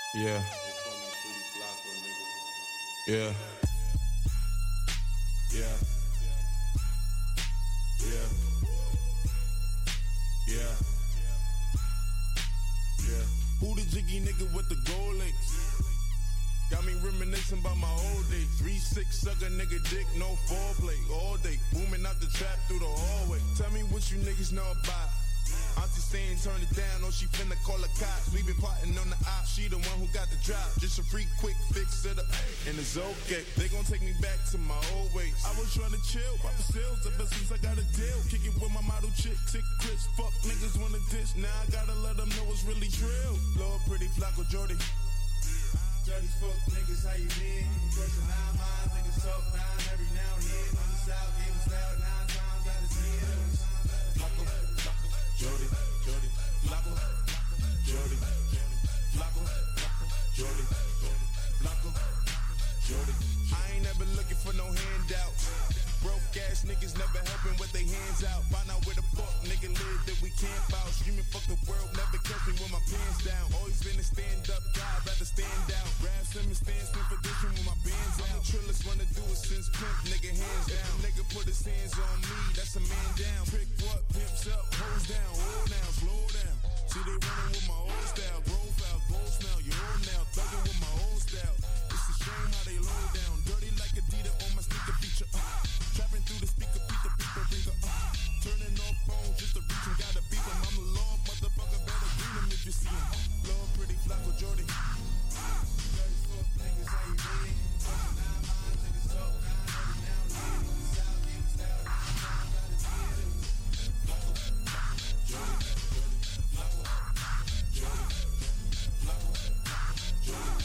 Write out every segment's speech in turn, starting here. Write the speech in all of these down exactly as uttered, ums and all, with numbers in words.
Yeah. Yeah. Yeah. Yeah. Yeah. Yeah. Who the jiggy nigga with the gold links? Got me reminiscing about my old days. three six sucker nigga dick, no foreplay. All day, booming out the trap through the hallway. Tell me what you niggas know about. Auntie saying turn it down, or she finna call the cops. We been plotting on the op, she the one who got the drop. Just a free quick fix to the, and it's okay. They gon' take me back to my old ways. I was trying to chill, pop the sales up since I got a deal. Kick it with my model chick, tick Chris. Fuck niggas wanna dish, now I gotta let them know it's really trill. Lord pretty Flacco Jordy. Dirty fuck niggas, how you been? You brushing nine miles, niggas talk nine every now and then. On the south, getting style nine times out of ten. Flacco, Flacco, Jordy, Jordy, Flacco, Jordy, Flacco, Jordy, Flacco, Jordy. I ain't never looking for no handouts. Broke ass niggas never helping with their hands out. Find out where the fuck nigga live that we camp out. Screaming fuck the world, never catch me with my pants down. Always been a stand up guy, rather stand out. Grab some and stand still for dishing with my bands out. I'm the trillest, wanna do it since pimp, nigga hands down. If a nigga put his hands on me, that's a man down. Trick what, pimps up, hoes down, hold down, slow down. See they running with my old style, profile, bold smell, you old now, thugging with my old style. It's a shame how they low down, dirty like Adidas on my sneaker feature. Uh. Trapping through the speaker, beat the beeper, ringer, uh. Turning off phones just to reach him, gotta beep him. I'm the law, motherfucker, better greet him if you see him. Uh. Lord, pretty Flacco Jordy. Dirty fuck niggas, how you been? Talking nine miles, niggas talk nine every now and then. On the south, getting style nine times out of ten. Flacco, Jordy, Flacco, Jordy, Flacco, Jordy.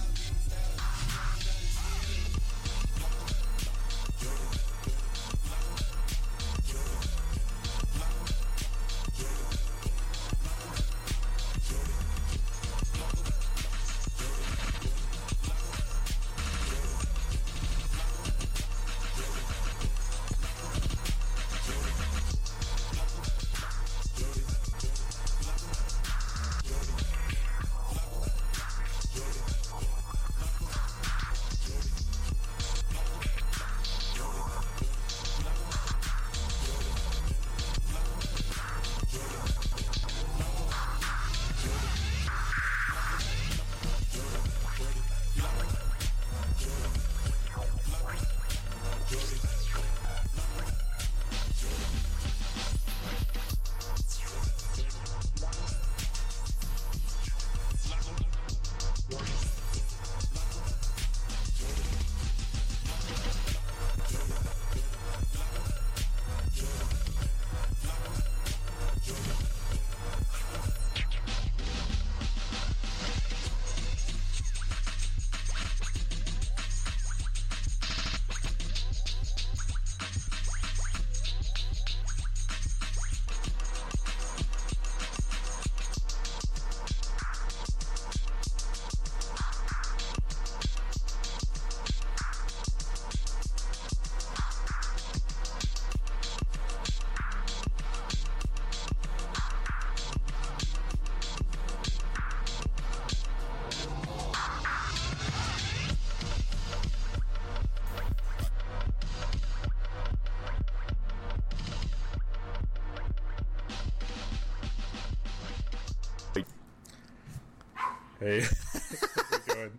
Hey, how's it going?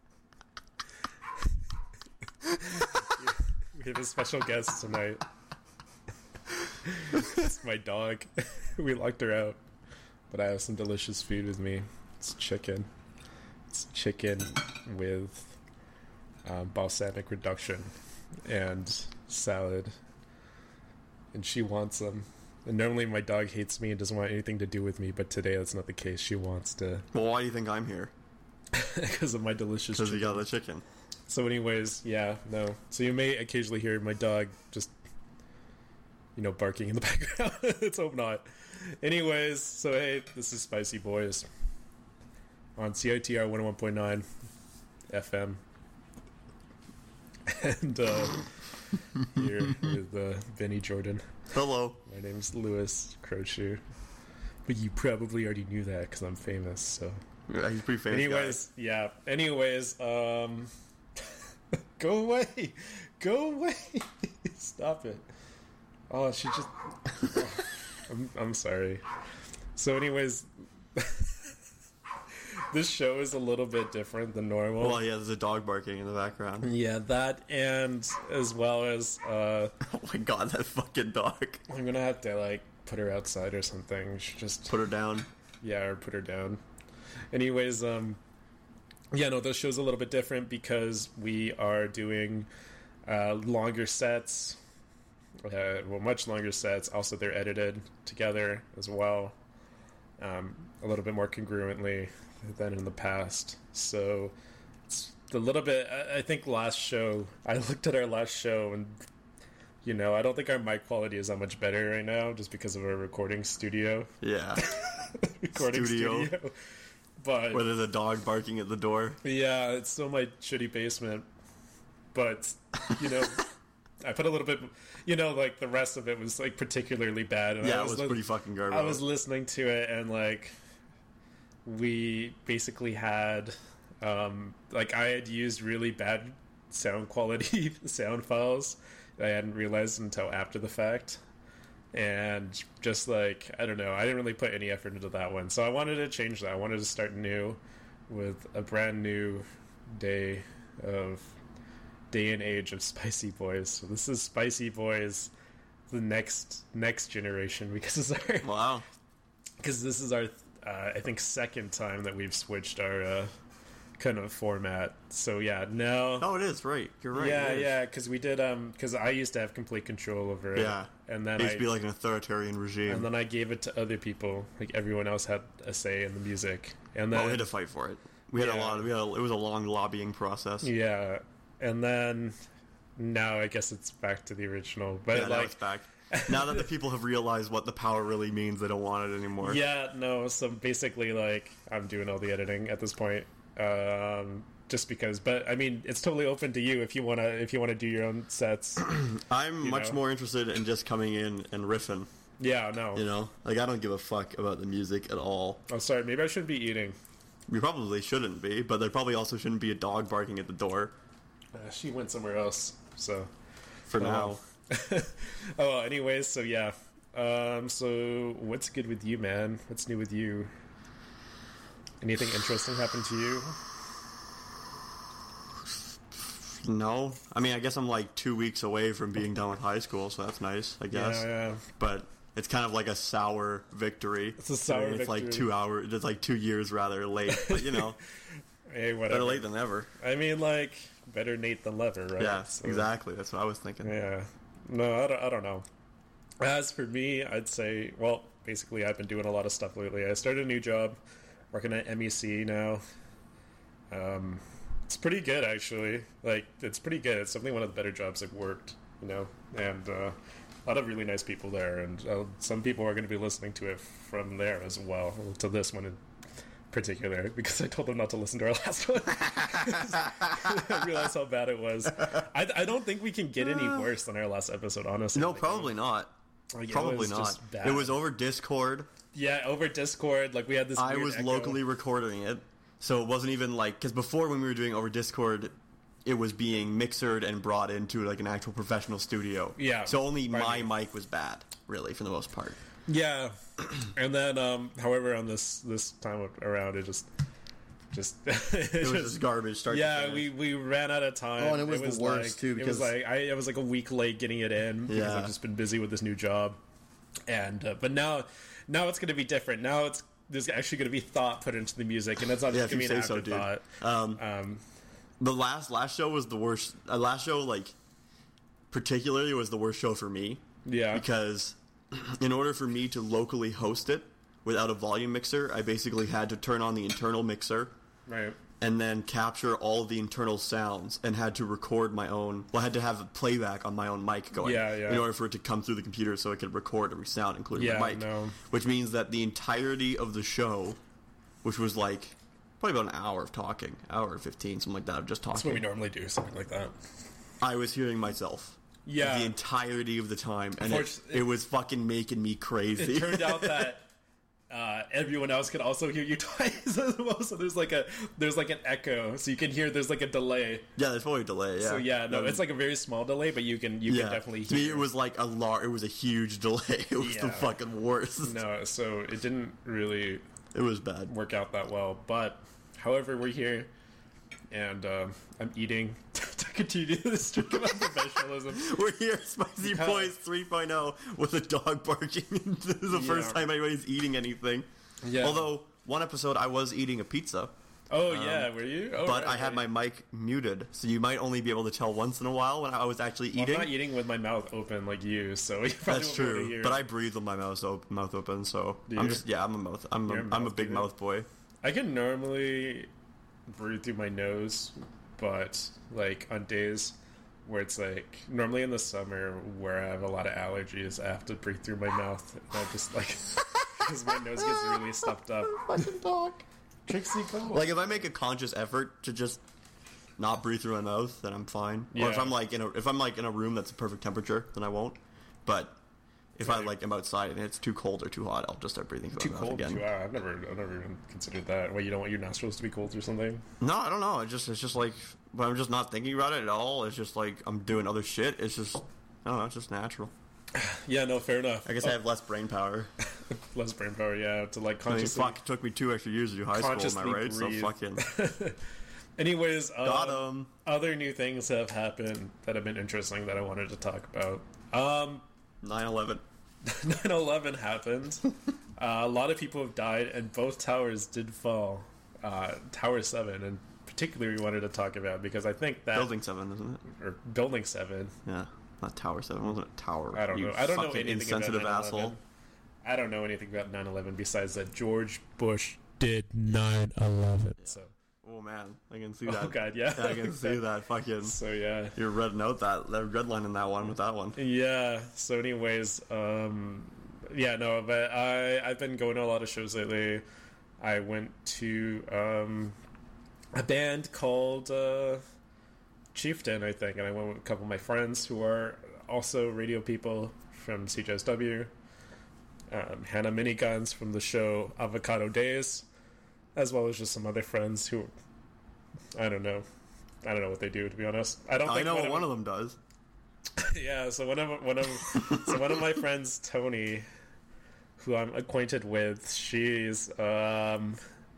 We have a special guest tonight. It's my dog. We locked her out, but I have some delicious food with me. It's chicken. It's chicken with um, balsamic reduction and salad. And she wants them. And normally my dog hates me and doesn't want anything to do with me, but today that's not the case. She wants to. Well, why do you think I'm here? Because of my delicious chicken. Because you got the chicken. So anyways, yeah, no. So you may occasionally hear my dog just, you know, barking in the background. Let's hope not. Anyways, so hey, this is Spicy Boys on C I T R one oh one point nine F M. And uh, here with uh, Benny Jordan. Hello. My name's Louis Crochu. But you probably already knew that because I'm famous, so Yeah, he's a pretty famous Anyways, yeah. Anyways, um, go away, go away, stop it. Oh, she just. Oh, I'm I'm sorry. So, anyways, this show is a little bit different than normal. Well, yeah, there's a dog barking in the background. Yeah, that, and as well as uh, Oh my god, that fucking dog. I'm gonna have to like put her outside or something. She just Put her down. yeah, or put her down. Anyways, um, yeah, no, this show's a little bit different because we are doing uh, longer sets, uh, well, much longer sets. Also, they're edited together as well, um, a little bit more congruently than in the past. So it's a little bit. I, I think last show, I looked at our last show and. You know, I don't think our mic quality is that much better right now just because of our recording studio. Yeah. recording Studio. studio. But Where there's a dog barking at the door. yeah, it's still my shitty basement. But, you know, I put a little bit, you know, like the rest of it was like particularly bad. And Yeah, I it was li- pretty fucking garbage. I was listening to it and like we basically had, um, like I had used really bad sound quality sound files that I hadn't realized until after the fact. And just like, I don't know, I didn't really put any effort into that one. So I wanted to change that. I wanted to start new with a brand new day of day and age of Spicy Boys. So this is Spicy Boys, the next next generation, because this is our Wow. because this is our uh, I think second time that we've switched our uh, kind of format. So yeah, now Oh, it is, right. You're right. yeah, it is. yeah, because we did um because I used to have complete control over it. Yeah. and then It used I to be like an authoritarian regime. and then I gave it to other people. Like everyone else had a say in the music, and then Well, we had to fight for it. We had a Yeah. lot. Of, we had a, it was a long lobbying process. yeah, and then now I guess it's back to the original. But Yeah, now like it's back. Now that the people have realized what the power really means, they don't want it anymore. yeah, no. So basically, like I'm doing all the editing at this point. Um, just because, but I mean, it's totally open to you if you wanna if you wanna do your own sets. I'm You much know? more interested in just coming in and riffing. Yeah, no. You know, like I don't give a fuck about the music at all. Oh, sorry. Maybe I shouldn't be eating. We probably shouldn't be, but there probably also shouldn't be a dog barking at the door Uh, she went somewhere else. So for Oh, now. well. oh, well, anyways, so yeah. Um, so what's good with you, man? What's new with you? Anything interesting happened to you? No, I mean, I guess I'm like two weeks away from being done with high school, so that's nice, I guess. Yeah, yeah. But it's kind of like a sour victory. It's a sour It's like victory. two hours. It's like two years rather late, but you know, Hey, whatever. better late than never. I mean, like, better Nate than Lever, right? Yeah, So, exactly. That's what I was thinking. Yeah. No, I don't, I don't know. As for me, I'd say, well, basically, I've been doing a lot of stuff lately. I started a new job, working at M E C now. Um, it's pretty good, actually. Like, it's pretty good. It's definitely one of the better jobs I've worked, you know? And uh, a lot of really nice people there. And uh, some people are going to be listening to it from there as well, to this one in particular, because I told them not to listen to our last one. I realized how bad it was. I, I don't think we can get any worse than our last episode, honestly. No, Like, probably not. like, it Probably was not. just bad. It was over Discord. Yeah, over Discord. Like, we had this I weird was echo. locally recording it, so it wasn't even like because before when we were doing over Discord, it was being mixered and brought into like an actual professional studio. Yeah, So only by my me. mic was bad, really, for the most part. Yeah, and then, um, however, on this this time around, it just, just, it, It was just, just garbage. Start to yeah, finish. we we ran out of time. Oh, and it was the worst, like, too, it was because- like I, I was like a week late getting it in because Yeah. I've just been busy with this new job, and uh, but now, now it's going to be different. Now it's there's actually going to be thought put into the music, and it's not Yeah, just if going to you be an say so, dude. afterthought. Um, Um, the last last show was the worst. Uh, last show, like, particularly, was the worst show for me yeah, because in order for me to locally host it without a volume mixer, I basically had to turn on the internal mixer right. and then capture all of the internal sounds and had to record my own. Well, I had to have a playback on my own mic going Yeah, yeah. in order for it to come through the computer so it could record every sound, including Yeah, the mic. no. Which means that the entirety of the show, which was like probably about an hour of talking, hour or fifteen, something like that, of just That's what we talking, normally do, something like that. I was hearing myself. Yeah. The entirety of the time, and it, Unfortunately- it was fucking making me crazy. It turned out that uh, everyone else can also hear you twice as well. So there's like a there's like an echo, so you can hear there's like a delay. Yeah, there's probably a delay. Yeah. So yeah, no, That it's like a very small delay, but you can you yeah. can definitely To me, hear. it was like a lar- It was a huge delay. It was the Yeah. fucking worst. No, so it didn't really It was bad. work out that well. But however, we're here, and um, I'm eating to continue this streak of professionalism. We're here, Spicy Yeah. Boys three point oh, with a dog barking. This is the first Yeah. time anybody's eating anything. Yeah. Although one episode I was eating a pizza, Oh yeah, were you? Oh, but right, I had right. my mic muted, so you might only be able to tell once in a while when I was actually Well, eating. I'm not eating with my mouth open like you, so you probably That's won't be able to true, hear. but I breathe with my mouth op- mouth open, so Do I'm you? just yeah, I'm a mouth. I'm a, You're a I'm a mouth big breather? mouth boy. I can normally breathe through my nose, but like on days where it's like normally in the summer where I have a lot of allergies, I have to breathe through my mouth. And I just like because my nose gets really stuffed up. Fucking dog. Trixie, go. Like if I make a conscious effort to just not breathe through my mouth, then I'm fine. Or if Yeah. I'm like in a if I'm like in a room that's a perfect temperature, then I won't. But if I Right. like am outside and it's too cold or too hot, I'll just start breathing through too my mouth cold. again. Too hot. I've never, I've never even considered that. Wait, you don't want your nostrils to be cold or something? No, I don't know. It's just it's just like but I'm just not thinking about it at all. It's just like I'm doing other shit. It's just I don't know. It's just natural. Yeah, no, fair enough. I guess I have less brain power. Less brain power. Yeah, to like I mean, consciously. fuck, it took me two extra years to do high school. Am I Consciously right? So breathe. fucking Anyways, um, got him. other new things have happened that have been interesting that I wanted to talk about. Um, nine eleven. nine eleven happened. uh, a lot of people have died, and both towers did fall. Uh, Tower seven, and particularly we wanted to talk about because I think that Building seven, isn't it? or Building seven. Yeah, not Tower Seven. Wasn't it Tower? I don't You know. I don't know fucking anything insensitive about asshole. nine eleven. I don't know anything about nine eleven besides that George Bush did nine eleven. So, Oh man, I can see that. oh god, yeah, I can see that. Fucking, So yeah, you're red note that that red line in that one with that one. yeah. So, anyways, um, yeah, no, but I I've been going to a lot of shows lately. I went to um, a band called uh, Chieftain, I think, and I went with a couple of my friends who are also radio people from C J S W. Um, Hannah Miniguns from the show Avocado Days, as well as just some other friends who, I don't know, I don't know what they do, to be honest. I don't. I think know one what of one of them does. yeah, so one of one of so one of my friends, Tony, who I'm acquainted with, she's um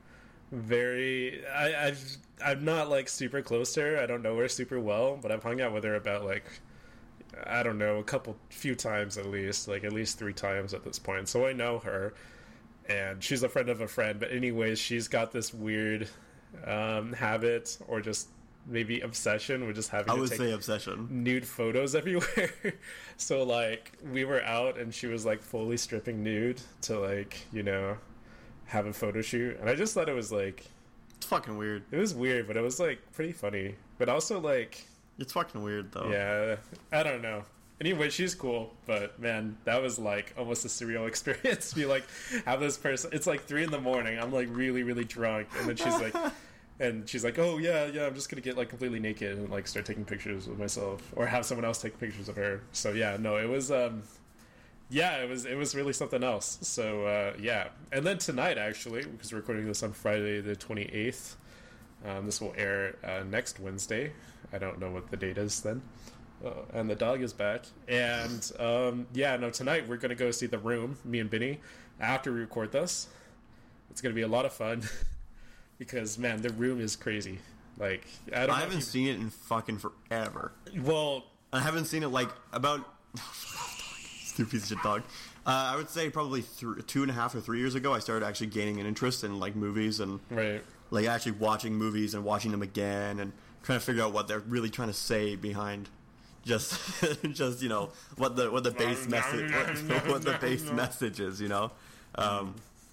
very I I've I'm not like super close to her. I don't know her super well, but I've hung out with her about like I don't know, a couple few times at least, like at least three times at this point. So I know her, and she's a friend of a friend. But anyways, she's got this weird um habit or just maybe obsession with just having I to would take say obsession. nude photos everywhere. So like we were out and she was like fully stripping nude to like, you know, have a photo shoot. And I just thought it was like It's fucking weird. it was weird, but it was like pretty funny. But also like It's fucking weird though. yeah, I don't know. Anyway, she's cool, but man, that was like almost a surreal experience. You like have this person. It's like three in the morning. I'm like really, really drunk, and then she's like, and she's like, "Oh yeah, yeah, I'm just gonna get like completely naked and like start taking pictures of myself, or have someone else take pictures of her." So yeah, no, it was, um, yeah, it was, it was really something else. So uh, yeah, and then tonight actually, because we're recording this on Friday the twenty-eighth, um, this will air uh, next Wednesday. I don't know what the date is then. Uh, and the dog is back. And um, yeah, no, tonight we're going to go see The Room, me and Benny, after we record this. It's going to be a lot of fun because, man, The Room is crazy. Like, I don't I know haven't if seen it in fucking forever. you... Well, I haven't seen it like about stupid piece of shit dog. Uh, I would say probably th- two and a half or three years ago, I started actually gaining an interest in like movies and right. like actually watching movies and watching them again and trying to figure out what they're really trying to say behind just just you know what the what the base message what, what the base message is, you know. Um,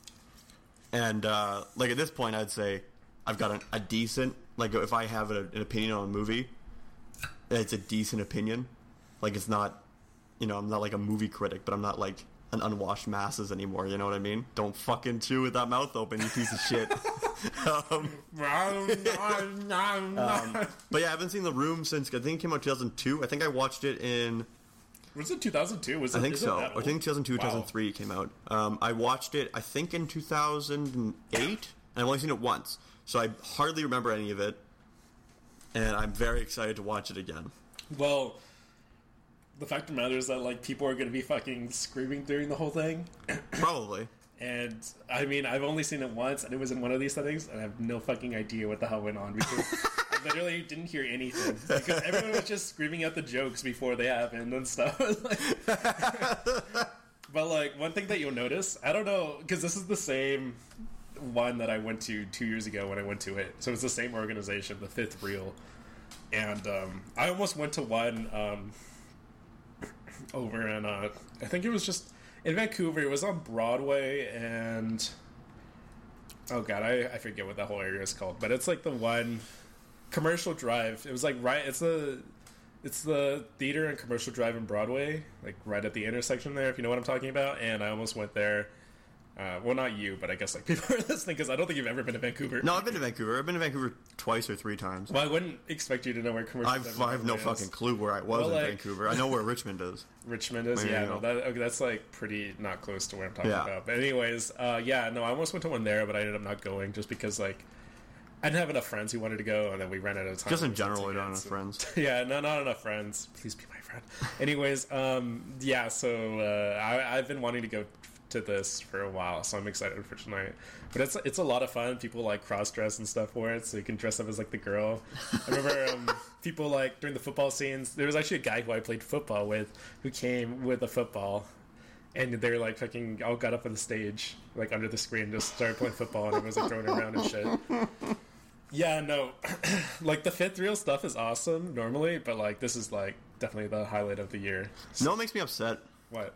and uh, like at this point, I'd say I've got an, a decent like if I have a, an opinion on a movie, it's a decent opinion. Like it's not, you know, I'm not like a movie critic, but I'm not like an unwashed masses anymore. You know what I mean? Don't fucking chew with that mouth open, you piece of shit. um, um, but yeah, I haven't seen The Room since I think it came out two thousand two. I think I watched it in Was it two thousand two? Was it? I think is it so. that I old? think two thousand two, Wow. two thousand three came out. Um, I watched it, I think, in two thousand eight, and I've only seen it once, so I hardly remember any of it. And I'm very excited to watch it again. Well, the fact of the matter is that like people are going to be fucking screaming during the whole thing. Probably. And I mean, I've only seen it once, and it was in one of these settings, and I have no fucking idea what the hell went on because I literally didn't hear anything because everyone was just screaming out the jokes before they happened and stuff. But like one thing that you'll notice, I don't know, because this is the same one that I went to two years ago when I went to it, so it's the same organization, the Fifth Reel, and um, I almost went to one um, over in uh, I think it was just. In Vancouver, it was on Broadway, and oh god, I, I forget what that whole area is called, but it's like the one Commercial Drive. It was like right, it's the it's the theater and Commercial Drive in Broadway, like right at the intersection there, if you know what I'm talking about. And I almost went there. Uh, well, not you, but I guess like people are listening because I don't think you've ever been to Vancouver. No, I've been to Vancouver. I've been to Vancouver twice or three times. Well, I wouldn't expect you to know where Commercial I've, Drive I have no is. fucking clue where I was Well, in like- Vancouver. I know where Richmond is. Richmond is, There yeah, you no, go. that, okay, that's like pretty not close to where I'm talking Yeah. about. But anyways, uh, yeah, no, I almost went to one there, but I ended up not going just because like I didn't have enough friends who wanted to go, and then we ran out of time. Just in with general, I don't have tickets. friends. Yeah, no, not enough friends. Please be my friend. Anyways, um, yeah, so uh, I, I've been wanting to go to this for a while, so I'm excited for tonight. But it's it's a lot of fun. People like cross dress and stuff for it, so you can dress up as like the girl. I remember um, people like during the football scenes. There was actually a guy who I played football with who came with a football, and they were like fucking all got up on the stage like under the screen, just started playing football, and everyone was like throwing it around and shit. Yeah, no, like the Fifth Reel stuff is awesome normally, but like this is like definitely the highlight of the year. You know what makes me upset? What?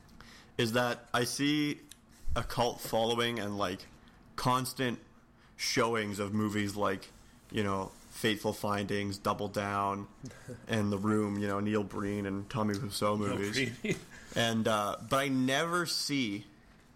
Is that I see a cult following and like constant showings of movies like, you know, Fateful Findings, Double Down, and The Room, you know, Neil Breen and Tommy Wiseau movies. And uh, but I never see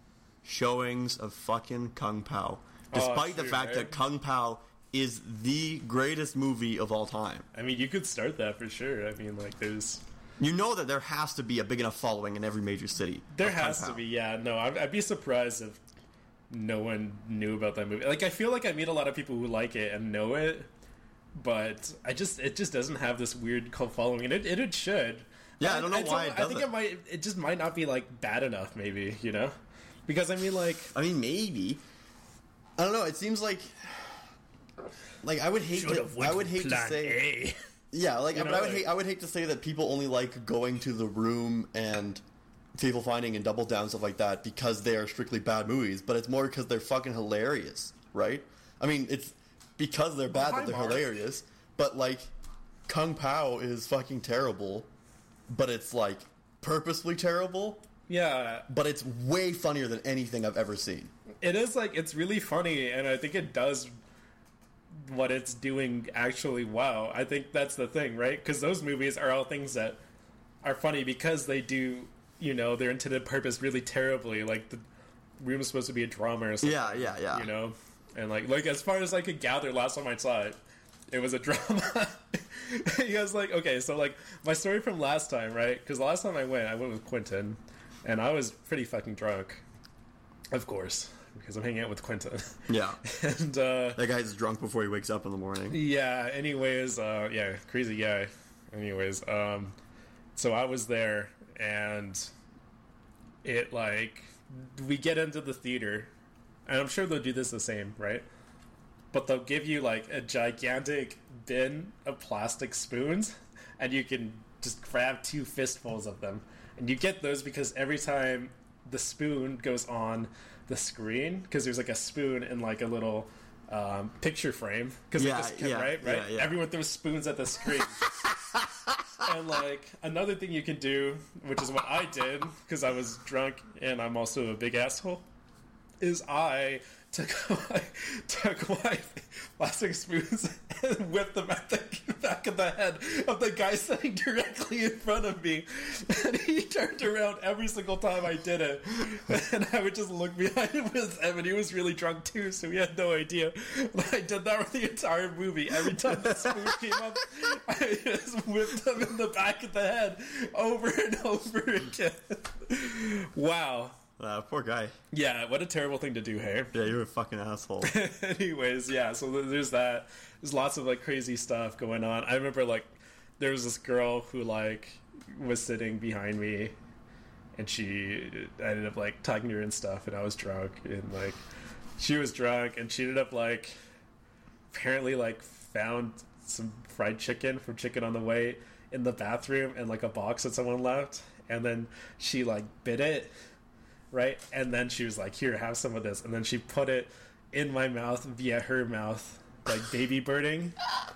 showings of fucking Kung Pao, despite true, the fact right? that Kung Pao is the greatest movie of all time. I mean, you could start that for sure. I mean, like there's. You know that there has to be a big enough following in every major city. There of Kung has to Pao. be, yeah. No, I'd, I'd be surprised if no one knew about that movie. Like, I feel like I meet a lot of people who like it and know it, but I just it just doesn't have this weird cult following, and it it, it should. Yeah, I don't know It's why al- it I think doesn't. it might. It just might not be like bad enough, maybe, you know, because I mean, like, I mean, maybe. I don't know. It seems like, like I would hate to. I would hate to say. Yeah, like, You but know, I would like- hate. I would hate to say that people only like going to The Room and Fateful Finding and Double Down, stuff like that, because they are strictly bad movies. But it's more because they're fucking hilarious, right? I mean, it's because they're bad hi, that they're Mark. hilarious. But like, Kung Pao is fucking terrible, but it's like purposefully terrible. Yeah, But it's way funnier than anything I've ever seen. it is like it's really funny, and I think it does what it's doing actually well. I think that's the thing, right? Because those movies are all things that are funny because they do, you know, their intended purpose really terribly. Like the Room is supposed to be a drama or something. Yeah, yeah, yeah. You know, and like like as far as I could gather, last time I saw it, it was a drama. You guys like okay, so like my story from last time, right? Because the last time I went, I went with Quentin, and I was pretty fucking drunk, of course, because I'm hanging out with Quentin. Yeah, And uh, that guy's drunk before he wakes up in the morning. yeah, anyways, uh, yeah, crazy guy. Anyways, um, so I was there, and it like we get into the theater, and I'm sure they'll do this the same, right? But they'll give you like a gigantic bin of plastic spoons, and you can just grab two fistfuls of them. And you get those because every time the spoon goes on the screen, because there's like a spoon in like a little um, picture frame, because Yeah, just yeah, right, right. yeah, yeah. Everyone throws spoons at the screen. And like another thing you can do, which is what I did because I was drunk and I'm also a big asshole, is I took my, took my plastic spoons and whipped them at the back of of the head of the guy sitting directly in front of me. And he turned around every single time I did it. And I would just look behind him with him, and he was really drunk too, so we had no idea. But I did that with the entire movie. Every time the spoon came up, I just whipped him in the back of the head over and over again. Wow. Uh, poor guy. Yeah, what a terrible thing to do, hey? Yeah, you're a fucking asshole. Anyways, yeah, so there's that. There's lots of, like, crazy stuff going on. I remember, like, there was this girl who, like, was sitting behind me, and she I ended up, like, talking to her and stuff, and I was drunk, and, like, she was drunk, and she ended up, like, apparently, like, found some fried chicken from Chicken on the Way in the bathroom in, like, a box that someone left, and then she, like, bit it, right? And then she was like, here, have some of this. And then she put it in my mouth via her mouth, like baby birding.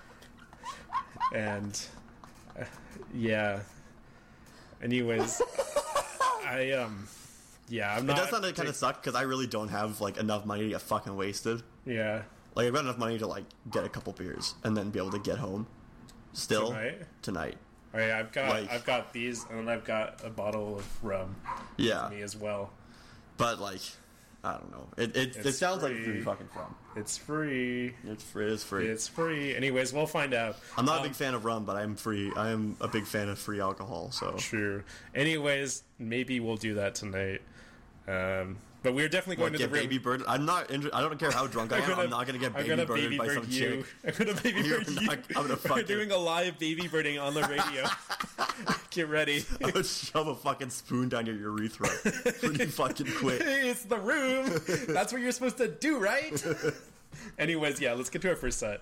And uh, yeah. Anyways, I, um, yeah, I'm not. It does sound kind of suck because I really don't have, like, enough money to get fucking wasted. Yeah. Like, I've got enough money to, like, get a couple beers and then be able to get home. Still. Tonight? Tonight. All right, I've got, like, I've got these, and then I've got a bottle of rum. Yeah. For me as well. But, like, I don't know. It it, it sounds free. like it's really fucking fun. It's free. It's free. It's free. It's free. Anyways, we'll find out. I'm not um, a big fan of rum, but I'm free. I am a big fan of free alcohol. So true. Anyways, maybe we'll do that tonight. Um, but we're definitely going what, to get the room. baby bird. I'm not. Inter- I don't care how drunk I am. I'm, gonna, I'm not gonna get baby birded baby by bird some you. chick. I'm gonna baby bird you. Not, I'm gonna We're doing a live baby birding on the radio. Get ready. I would shove a fucking spoon down your urethra pretty fucking quick. It's the room. That's what you're supposed to do, right? Anyways, yeah, let's get to our first set.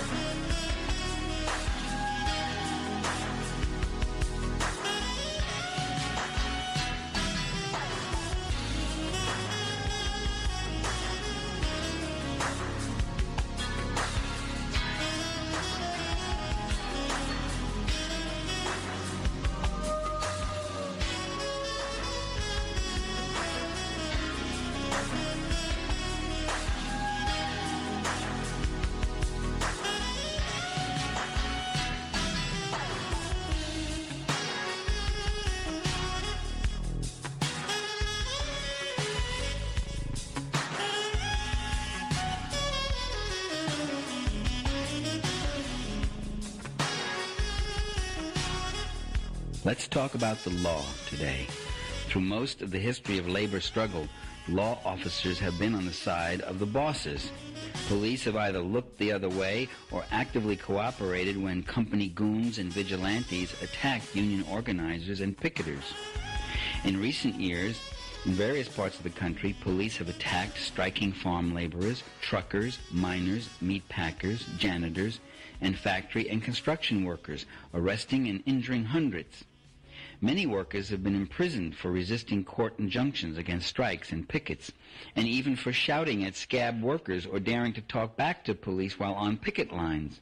Let's talk about the law today. Through most of the history of labor struggle, law officers have been on the side of the bosses. Police have either looked the other way or actively cooperated when company goons and vigilantes attacked union organizers and picketers. In recent years, in various parts of the country, police have attacked striking farm laborers, truckers, miners, meat packers, janitors, and factory and construction workers, arresting and injuring hundreds. Many workers have been imprisoned for resisting court injunctions against strikes and pickets, and even for shouting at scab workers or daring to talk back to police while on picket lines.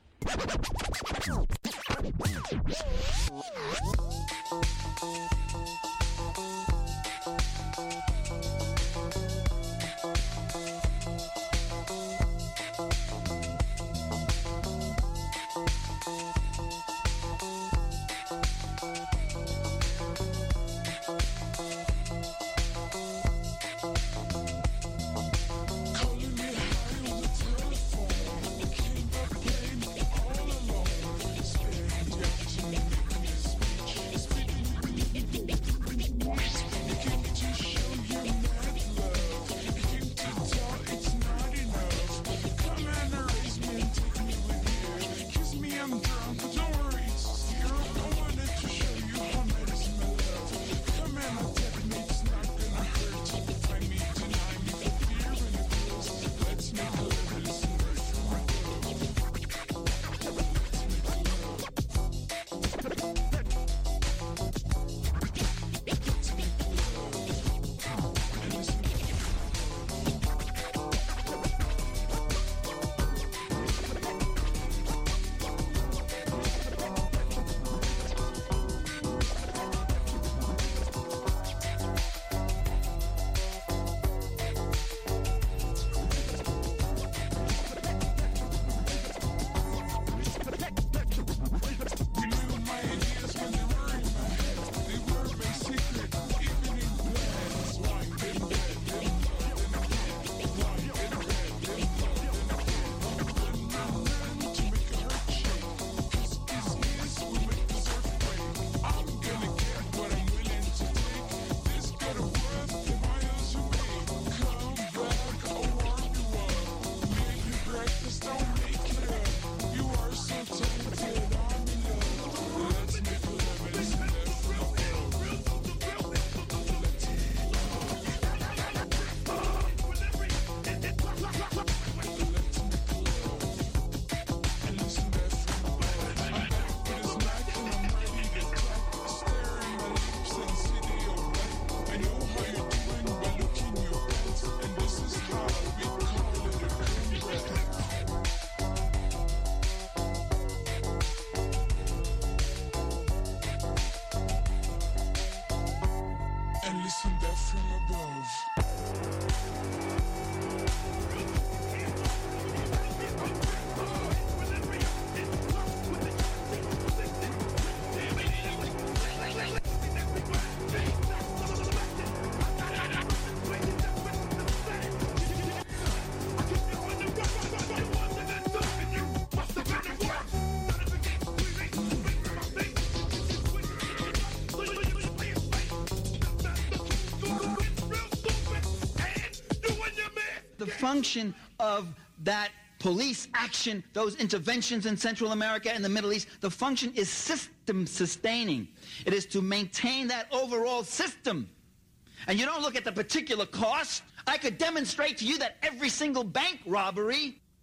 The function of that police action, those interventions in Central America and the Middle East, the function is system sustaining. It is to maintain that overall system. And you don't look at the particular cost. I could demonstrate to you that every single bank robbery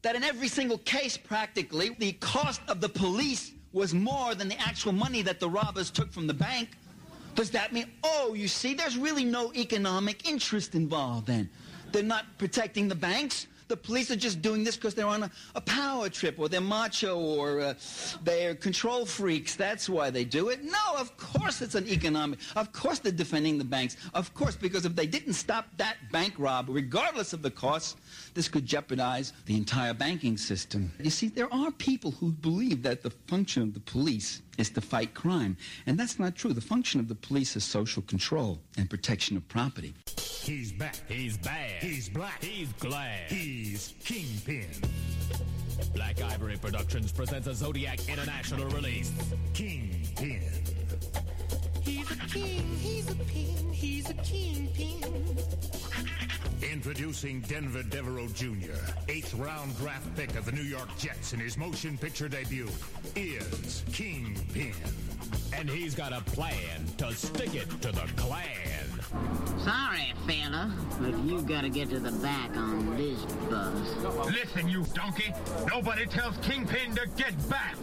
that in every single case, practically, the cost of the police was more than the actual money that the robbers took from the bank. Does that mean, oh, you see, there's really no economic interest involved then? They're not protecting the banks? The police are just doing this because they're on a, a power trip, or they're macho, or uh, they're control freaks. That's why they do it. No, of course it's an economic. Of course they're defending the banks. Of course, because if they didn't stop that bank rob, regardless of the costs, this could jeopardize the entire banking system. You see, there are people who believe that the function of the police is to fight crime. And that's not true. The function of the police is social control and protection of property. He's back. He's bad. He's black. He's glad. He's Kingpin. Black Ivory Productions presents a Zodiac International release. Kingpin. He's a king, he's a pin, he's a kingpin. Introducing Denver Devereaux Junior, eighth round draft pick of the New York Jets in his motion picture debut, is Kingpin. And he's got a plan to stick it to the Klan. Sorry, fella, but you gotta get to the back on this bus. Listen, you donkey. Nobody tells Kingpin to get back.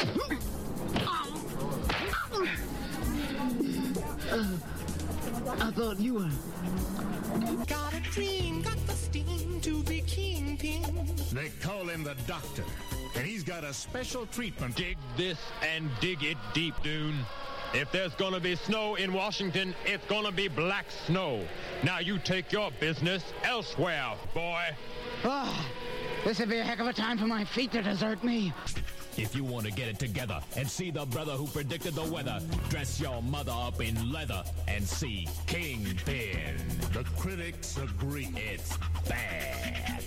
uh, I thought you were... Got a dream, got the steam to be Kingpin. They call him the Doctor, and he's got a special treatment. Dig this and dig it deep, Dune. If there's gonna be snow in Washington, it's gonna be black snow. Now you take your business elsewhere, boy. Oh, this would be a heck of a time for my feet to desert me. If you want to get it together and see the brother who predicted the weather, dress your mother up in leather and see Kingpin. The critics agree it's bad.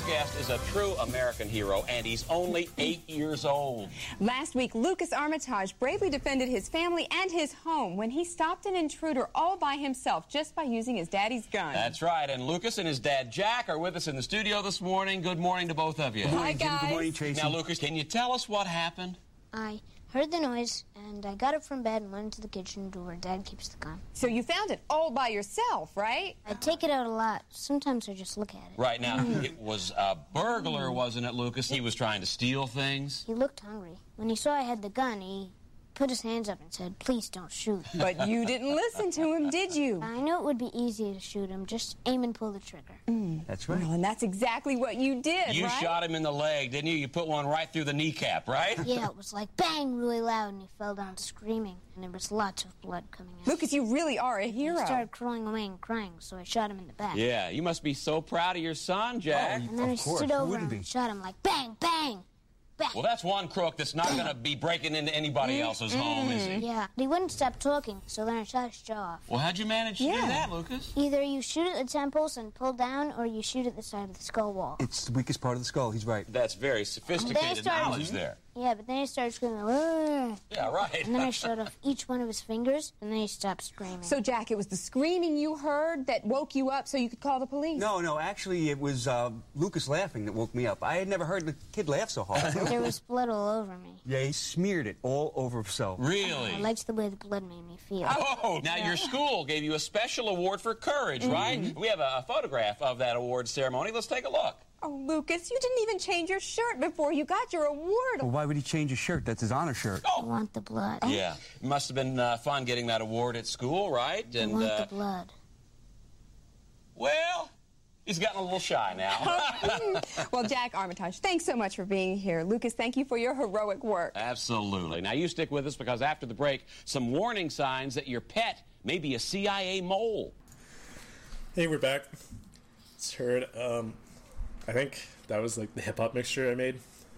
guest is a true American hero, and he's only eight years old. Last week, Lucas Armitage bravely defended his family and his home when he stopped an intruder all by himself just by using his daddy's gun. That's right, and Lucas and his dad Jack are with us in the studio this morning. Good morning to both of you. Good morning, Hi, Jim. Good morning, Tracy. Now, Lucas, can you tell us what happened? I heard the noise, and I got up from bed and went into the kitchen to where Dad keeps the gun. So you found it all by yourself, right? I take it out a lot. Sometimes I just look at it. Right, now, it was a burglar, wasn't it, Lucas? He was trying to steal things. He looked hungry. When he saw I had the gun, he put his hands up and said, "Please don't shoot." But you didn't listen to him, did you? I knew it would be easy to shoot him. Just aim and pull the trigger. Mm. That's right. Well, and that's exactly what you did, You right? shot him in the leg, didn't you? You put one right through the kneecap, right? Yeah, it was like bang really loud, and he fell down screaming, and there was lots of blood coming out. Lucas, you really are a hero. He started crawling away and crying, so I shot him in the back. Yeah, you must be so proud of your son, Jack. And then I stood over him and shot him like bang, bang, bang. Well, that's one crook that's not going to be breaking into anybody else's home, is he? Yeah, but he wouldn't stop talking, so then I shot his jaw off. Well, how'd you manage to Yeah. do that, Lucas? Either you shoot at the temples and pull down, or you shoot at the side of the skull wall. It's the weakest part of the skull. He's right. That's very sophisticated started- knowledge there. Yeah, but then he started screaming, "Arr!" Yeah, right. And then I shot off each one of his fingers, and then he stopped screaming. So, Jack, it was the screaming you heard that woke you up so you could call the police? No, no, actually, it was uh, Lucas laughing that woke me up. I had never heard the kid laugh so hard. There was blood all over me. Yeah, he smeared it all over himself. Really? I liked the way the blood made me feel. Oh, now your school gave you a special award for courage, right? We have a, a photograph of that award ceremony. Let's take a look. Oh, Lucas, you didn't even change your shirt before you got your award. Well, why would he change his shirt? That's his honor shirt. I want the blood. Yeah, it must have been uh, fun getting that award at school, right? I And want uh, the blood. well, he's gotten a little shy now. Well, Jack Armitage, thanks so much for being here. Lucas, thank you for your heroic work. Absolutely. Now you stick with us because after the break, some warning signs that your pet may be a C I A mole. Hey, we're back. It's heard. Um, I think that was like the hip hop mixture I made.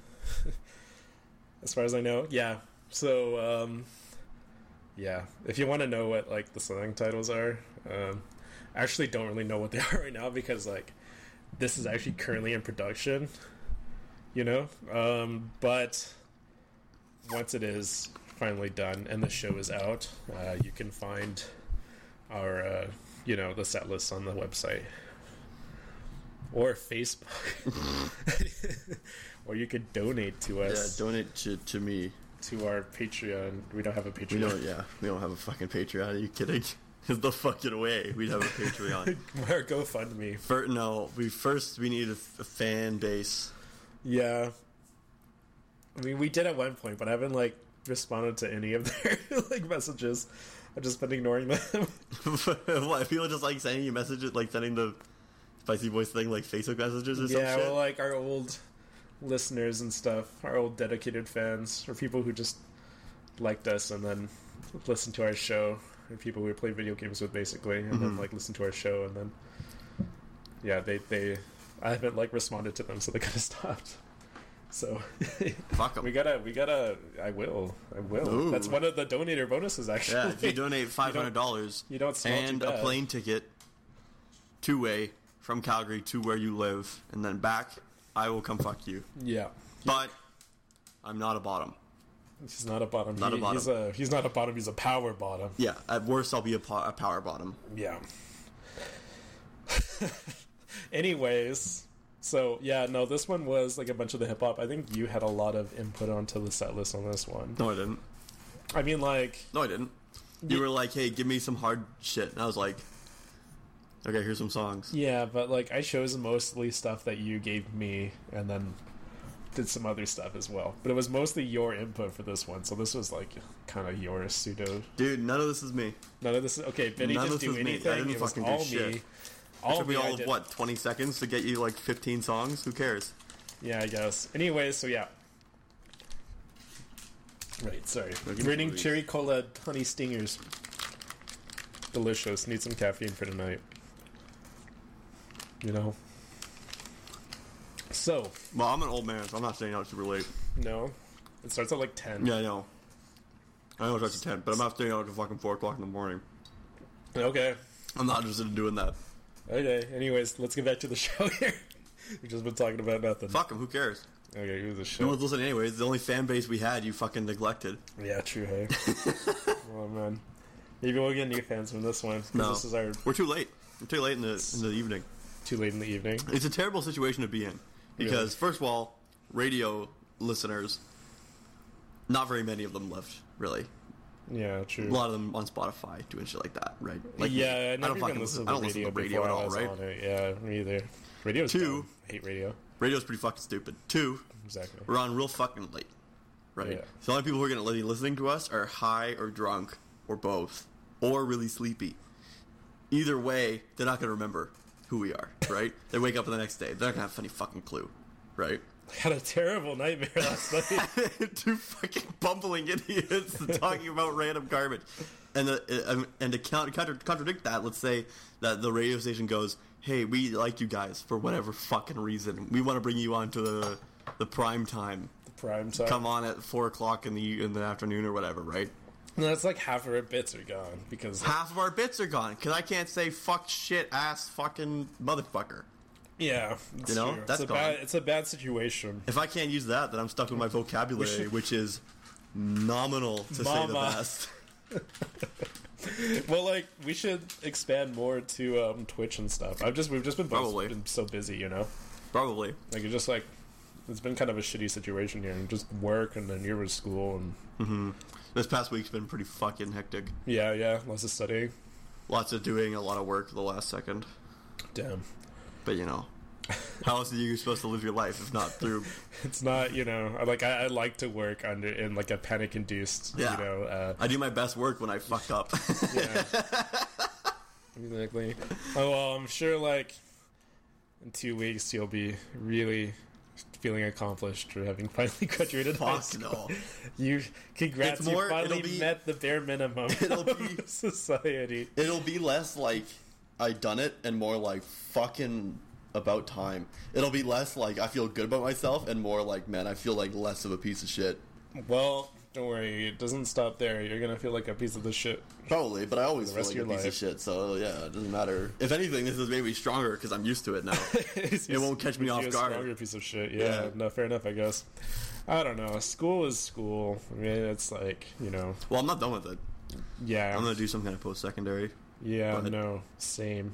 As far as I know, yeah. So, um, yeah. If you want to know what like the song titles are, um, I actually don't really know what they are right now because like this is actually currently in production. You know, um, but once it is finally done and the show is out, uh, you can find our, uh, you know, the set list on the website. Or Facebook. Or you could donate to us. Yeah, donate to, to me. To our Patreon. We don't have a Patreon. We don't, yeah, we don't have a fucking Patreon. Are you kidding? There's no fucking way we'd have a Patreon. Or GoFundMe. For, no, we first, we need a, a fan base. Yeah. I mean, we did at one point, but I haven't, like, responded to any of their, like, messages. I've just been ignoring them. What, people just, like, sending you messages, like, sending the Spicy Voice thing, like, Facebook messages or some Yeah, shit? well, like, our old listeners and stuff, our old dedicated fans, or people who just liked us and then listened to our show, and people we play video games with, basically, and Mm-hmm. then, like, listen to our show, and then, yeah, they, they, I haven't, like, responded to them, so they kind of stopped. So, fuck 'em. We gotta, we gotta, I will, I will. Ooh. That's one of the donator bonuses, actually. Yeah, if you donate five hundred dollars you don't smell and too a bad. plane ticket two-way from Calgary to where you live and then back, I will come fuck you. Yeah. But I'm not a bottom. He's not a bottom. Not He- a bottom. He's, a, he's not a bottom, he's a power bottom. Yeah, at worst I'll be a, po- a power bottom. Yeah. Anyways, so yeah, no, this one was like a bunch of the hip hop. I think you had a lot of input onto the set list on this one. No, I didn't. I mean, like, No, I didn't. You were like, hey, give me some hard shit. And I was like, okay, here's some songs. yeah, but like I chose mostly stuff that you gave me, and then did some other stuff as well. But it was mostly your input for this one, so this was like kind of your pseudo. Dude, none of this is me. None of this. Is, okay, Vinny None of didn't this do is me. I anything. didn't It was fucking all do shit. me. It All took me me, I all of, did. what, twenty seconds to get you like fifteen songs? Who cares? Yeah, I guess. Anyways, so yeah. Right, sorry. Looking Reading for these. cherry cola honey stingers. Delicious. Need some caffeine for tonight. You know? So. Well, I'm an old man, so I'm not staying out super late. No. It starts at like ten. Yeah, I know. I know it starts at ten, but I'm not staying out until fucking four o'clock in the morning. Okay. I'm not interested in doing that. Okay. Anyways, let's get back to the show here. We've just been talking about nothing. Fuck him. Who cares? Okay, who's the shit? No one's listening anyways. The only fan base we had, you fucking neglected. Yeah, true, hey. Oh, man. Maybe we'll get new fans from this one. No. This is our... We're too late. We're too late in the in the evening. Too late in the evening? It's a terrible situation to be in. Because, really? First of all, radio listeners, not very many of them left, really. Yeah, true. A lot of them on Spotify doing shit like that, right? Like, yeah, I never I don't even fucking listen listen, to I don't radio, listen to radio before at all, I was right? on it. Yeah, me either. Radio's Two, dumb. I hate radio. Radio's pretty fucking stupid. Two, exactly. We're on real fucking late, right? Yeah. So the only people who are going to be listening to us are high or drunk or both, or really sleepy. Either way, they're not going to remember who we are, right? They wake up the next day. They're not going to have any fucking clue, right? I had a terrible nightmare last night. Two fucking bumbling idiots talking about random garbage. And the, uh, and to counter, counter, contradict that, let's say that the radio station goes, hey, we like you guys for whatever fucking reason. We want to bring you on to the, the prime time. The prime time? Come on at four o'clock in the in the afternoon or whatever, right? No, it's like half of our bits are gone. Because half of our bits are gone. Because I can't say fuck, shit, ass, fucking motherfucker. Yeah, you know true. that's it's a gone. bad. It's a bad situation. If I can't use that, then I'm stuck with my vocabulary, should... which is nominal to Mama. say the best. Well, like we should expand more to um, Twitch and stuff. I've just we've just been both Probably. been so busy, you know. Probably. Like it's just like it's been kind of a shitty situation here, and just work, and then you're with school, and mm-hmm. This past week's been pretty fucking hectic. Yeah, yeah, lots of studying, lots of doing, a lot of work the last second. Damn. But you know, how else are you supposed to live your life if not through? It's not, you know, I like I, I like to work under in like a panic induced. Yeah. You know, uh, I do my best work when I fuck up. Yeah. Exactly. Oh well, I'm sure like in two weeks you'll be really feeling accomplished for having finally graduated high Fuck school. no. You congrats, It's more- you finally it'll be- met the bare minimum It'll of be- society. It'll be less like I done it and more like fucking about time. It'll be less like I feel good about myself and more like, man, I feel like less of a piece of shit. Well, don't worry, it doesn't stop there. You're gonna feel like a piece of the shit. Probably, but I always the feel rest like of a your piece life. of shit, so yeah, it doesn't matter. If anything, this is maybe stronger because I'm used to it now. It won't catch me off You're a guard. stronger piece of shit. Yeah, Yeah. no, fair enough, I guess. I don't know. School is school. I mean, it's like, you know. Well, I'm not done with it. Yeah. I'm gonna do some kind of post-secondary. Yeah, but, no, same.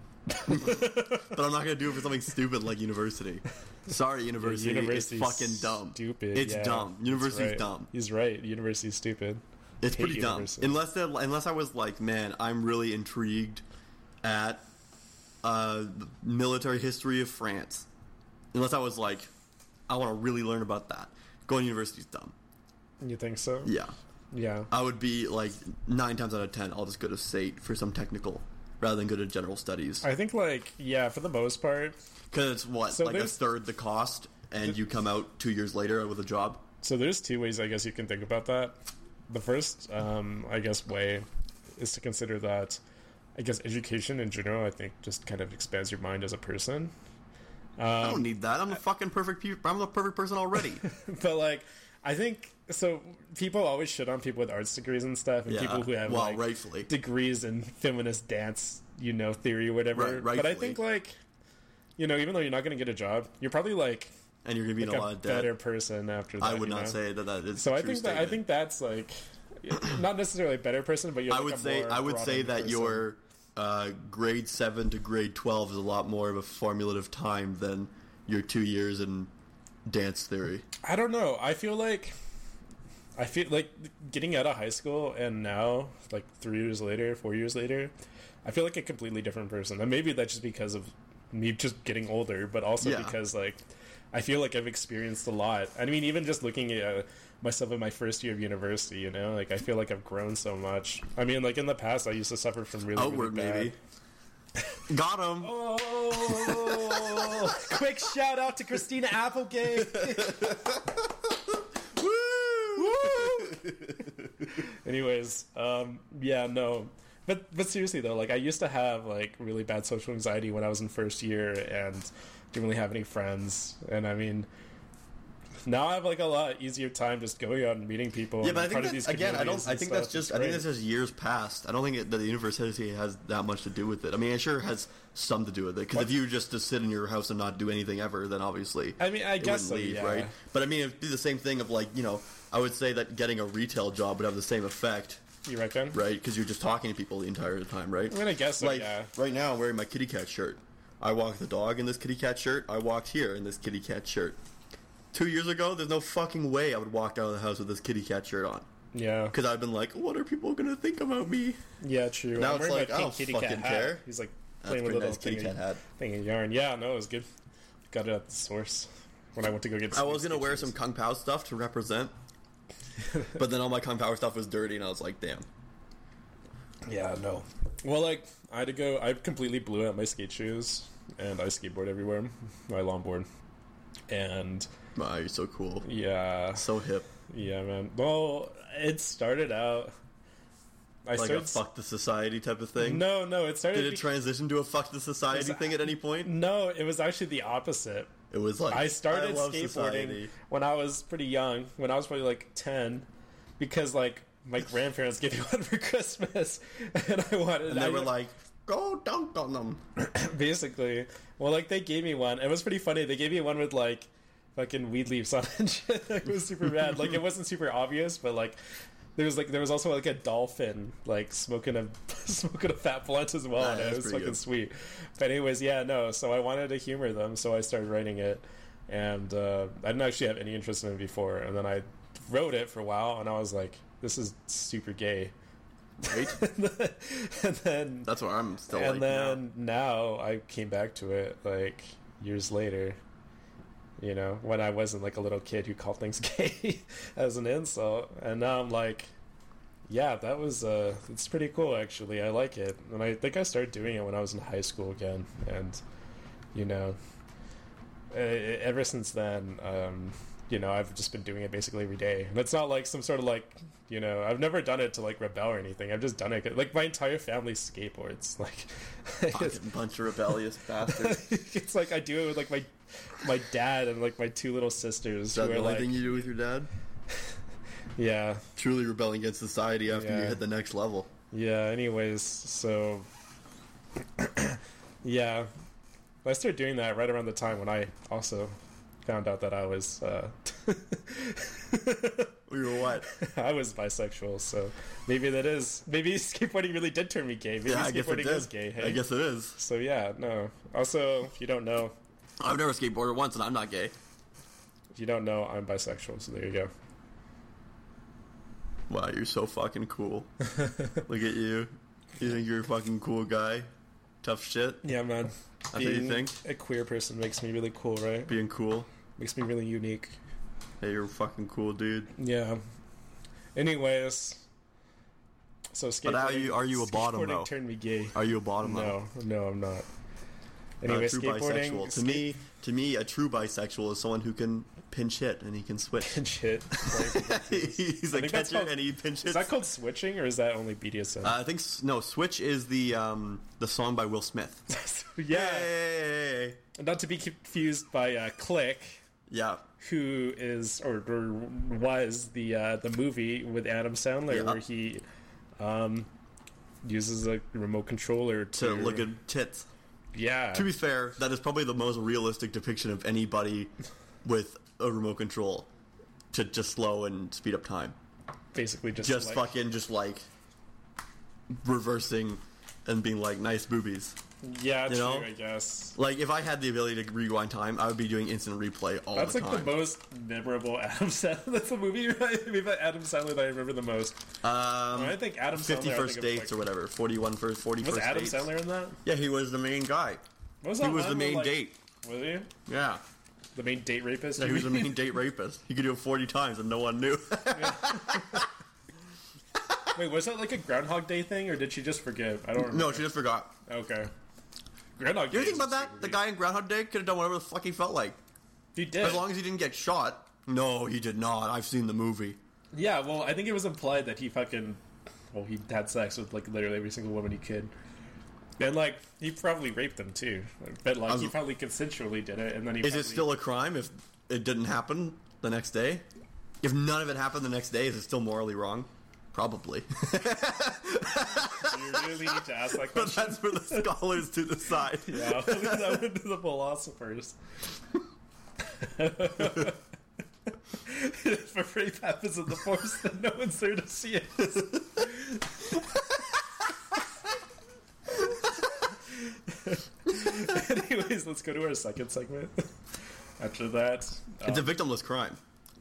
but I'm not gonna do it for something stupid like university. Sorry, university. Yeah, it's fucking dumb. Stupid. It's yeah. dumb. University's right. dumb. He's right. University's stupid. It's Hate pretty dumb. university. Unless that, unless I was like, man, I'm really intrigued at uh, the military history of France. Unless I was like, I want to really learn about that. Going to university is dumb. You think so? Yeah. Yeah. I would be like nine times out of ten, I'll just go to S A T for some technical rather than go to general studies. I think like yeah, for the most part, because it's what So like a there's- third the cost, and you come out two years later with a job. So there's two ways I guess you can think about that. The first, um, I guess, way is to consider that, I guess, education in general, I think, just kind of expands your mind as a person. Um, I don't need that. I'm the fucking perfect. Pe- I'm the perfect person already. But like, I think so. People always shit on people with arts degrees and stuff, and Yeah, people who have well, like rightfully. degrees in feminist dance, you know, theory or whatever. Right- but I rightfully. think like, you know, even though you're not going to get a job, you're probably like. And you're gonna be in like a lot of debt. better person after that. I would you not know? say that that is. So a I true think that I statement. think that's like not necessarily a better person, but you're. I Like would a say more I would say broadened that person. your uh, grade seven to grade twelve is a lot more of a formulative time than your two years in dance theory. I don't know. I feel like I feel like getting out of high school and now, like three years later, four years later, I feel like a completely different person. And maybe that's just because of me just getting older, but also Yeah. because like I feel like I've experienced a lot. I mean, even just looking at uh, myself in my first year of university, you know, like I feel like I've grown so much. I mean, like in the past, I used to suffer from really, Outward, really bad. maybe. Got him. Oh, quick shout out to Christina Applegate. Anyways, um, yeah, no, but but seriously though, like I used to have like really bad social anxiety when I was in first year and didn't really have any friends. And I mean, now I have like a lot easier time just going out and meeting people. Yeah, but I and think part of that's, these again, I don't. communities I and think stuff. that's just. It's I think great. that's just years past. I don't think it, that the university has that much to do with it. I mean, it sure has some to do with it. Because if you just to sit in your house and not do anything ever, then obviously, I mean, I it guess wouldn't so, lead, yeah. right? But I mean, it'd be the same thing of like, you know, I would say that getting a retail job would have the same effect. You reckon? Right? Because you're just talking to people the entire time, right? I mean, I guess so, like, yeah. right now, I'm wearing my kitty cat shirt. I walk the dog in this kitty cat shirt. I walked here in this kitty cat shirt. Two years ago, there's no fucking way I would walk out of the house with this kitty cat shirt on. Yeah. Because I've been like, what are people going to think about me? Yeah, true. Now I'm it's wearing like, my I pink don't kitty fucking cat hat. care. He's like That's playing with a pretty little nice kitty thing, cat hat. thing of yarn. Yeah, no, it was good. Got it at the source when I went to go get. I was going to wear some Kung Pao stuff to represent. But then all my Kung Pao stuff was dirty, and I was like, damn. Yeah, no. Well, like, I had to go, I completely blew out my skate shoes, and I skateboard everywhere. My longboard. And... Wow, you're so cool. Yeah. So hip. Yeah, man. Well, it started out... I like started, a fuck the society type of thing? No, no, it started... Did it transition to a fuck the society thing at any point? No, it was actually the opposite. It was like, I started I love skateboarding society. when I was pretty young, when I was probably like ten, because like my grandparents gave me one for Christmas, and I wanted. And they I, were like, "Go dunk on them." Basically, well, like they gave me one. It was pretty funny. They gave me one with like fucking weed leaves on it and shit. It was super bad. Like it wasn't super obvious, but like. There was like there was also like a dolphin like smoking a smoking a fat blunt as well, Ah, and it that's was pretty fucking good. sweet. But anyways, yeah, no. So I wanted to humor them, so I started writing it, and uh, I didn't actually have any interest in it before. And then I wrote it for a while, and I was like, "This is super gay." Right? And then that's what I'm still and like. then now. now I came back to it like years later. You know, when I wasn't like a little kid who called things gay as an insult, and now I'm like, yeah, that was uh, it's pretty cool actually. I like it, and I think I started doing it when I was in high school again, and you know, uh, ever since then, um, you know, I've just been doing it basically every day, and it's not like some sort of like, you know, I've never done it to like rebel or anything. I've just done it like my entire family skateboards, like Fucking bunch of rebellious bastards. it's like I do it with like my my dad and like my two little sisters. Is that who the are only like, thing you do with your dad? Yeah. Truly rebelling against society after you Yeah. hit the next level. Yeah, anyways, so yeah. I started doing that right around the time when I also found out that I was uh We were what? I was bisexual, so maybe that is maybe skateboarding really did turn me gay. Maybe Yeah, I guess it skateboarding did. is gay. Hey? I guess it is. So yeah, no. Also, if you don't know, I've never skateboarded once, and I'm not gay. if you don't know, I'm bisexual. So there you go. Wow, you're so fucking cool. Look at you. You think you're a fucking cool guy? Tough shit? Yeah, man. That's what you Being think? a queer person makes me really cool, right? Being cool? Makes me really unique. Hey, you're a fucking cool dude. Yeah. Anyways, so skateboarding. But are you, are you a bottom, skateboarding though? turned me gay. Are you a bottom, No, though? no, I'm not. Not Anyway, a true skateboarding. bisexual. To me, to me, a true bisexual is someone who can pinch hit and he can switch. Pinch hit. He's I a think that's catcher called- and he pinch hits. Is that called switching, or is that only B D S M? Uh, I think s- no. Switch is the um, the song by Will Smith. yeah. Yay! Not to be confused by uh, Click. Yeah. Who is or, or was the uh, the movie with Adam Sandler Yeah. where he um, uses a remote controller to, To look at tits. Yeah. To be fair, that is probably the most realistic depiction of anybody with a remote control to just slow and speed up time. Basically, just just like- fucking just like reversing and being like nice boobies. Yeah, You true, know? I guess. Like if I had the ability to rewind time, I would be doing instant replay all That's the like time. the most memorable Adam Sandler. That's the movie maybe about Adam Sandler that I remember the most. Um, I think Adam fifty Sandler. I first think of, dates like- or whatever. Forty-one first, forty Was first Adam dates. Sandler in that? Yeah, he was the main guy. What was he that was one the where, main like- date. Was he? Yeah. The main date rapist? Yeah, he you was the mean? main date rapist. He could do it forty times and no one knew. Wait, was that like a Groundhog Day thing, or did she just forgive? I don't remember. No, she just forgot. Okay. Groundhog Day. You ever think is about that? The guy in Groundhog Day could have done whatever the fuck he felt like. He did. As long as he didn't get shot. No, he did not. I've seen the movie. Yeah, well, I think it was implied that he fucking, well, he had sex with like literally every single woman he could, and like he probably raped them too. But like Um, he probably consensually did it, and then he. Is probably, it still a crime if it didn't happen? the next day? If none of it happened the next day, is it still morally wrong? Probably. You really need to ask that question. But that's for the scholars to decide. Yeah, that went to the philosophers. If a rape happens in the forest, then no one's there to see it. Anyways, let's go to our second segment. After that, um, it's a victimless crime.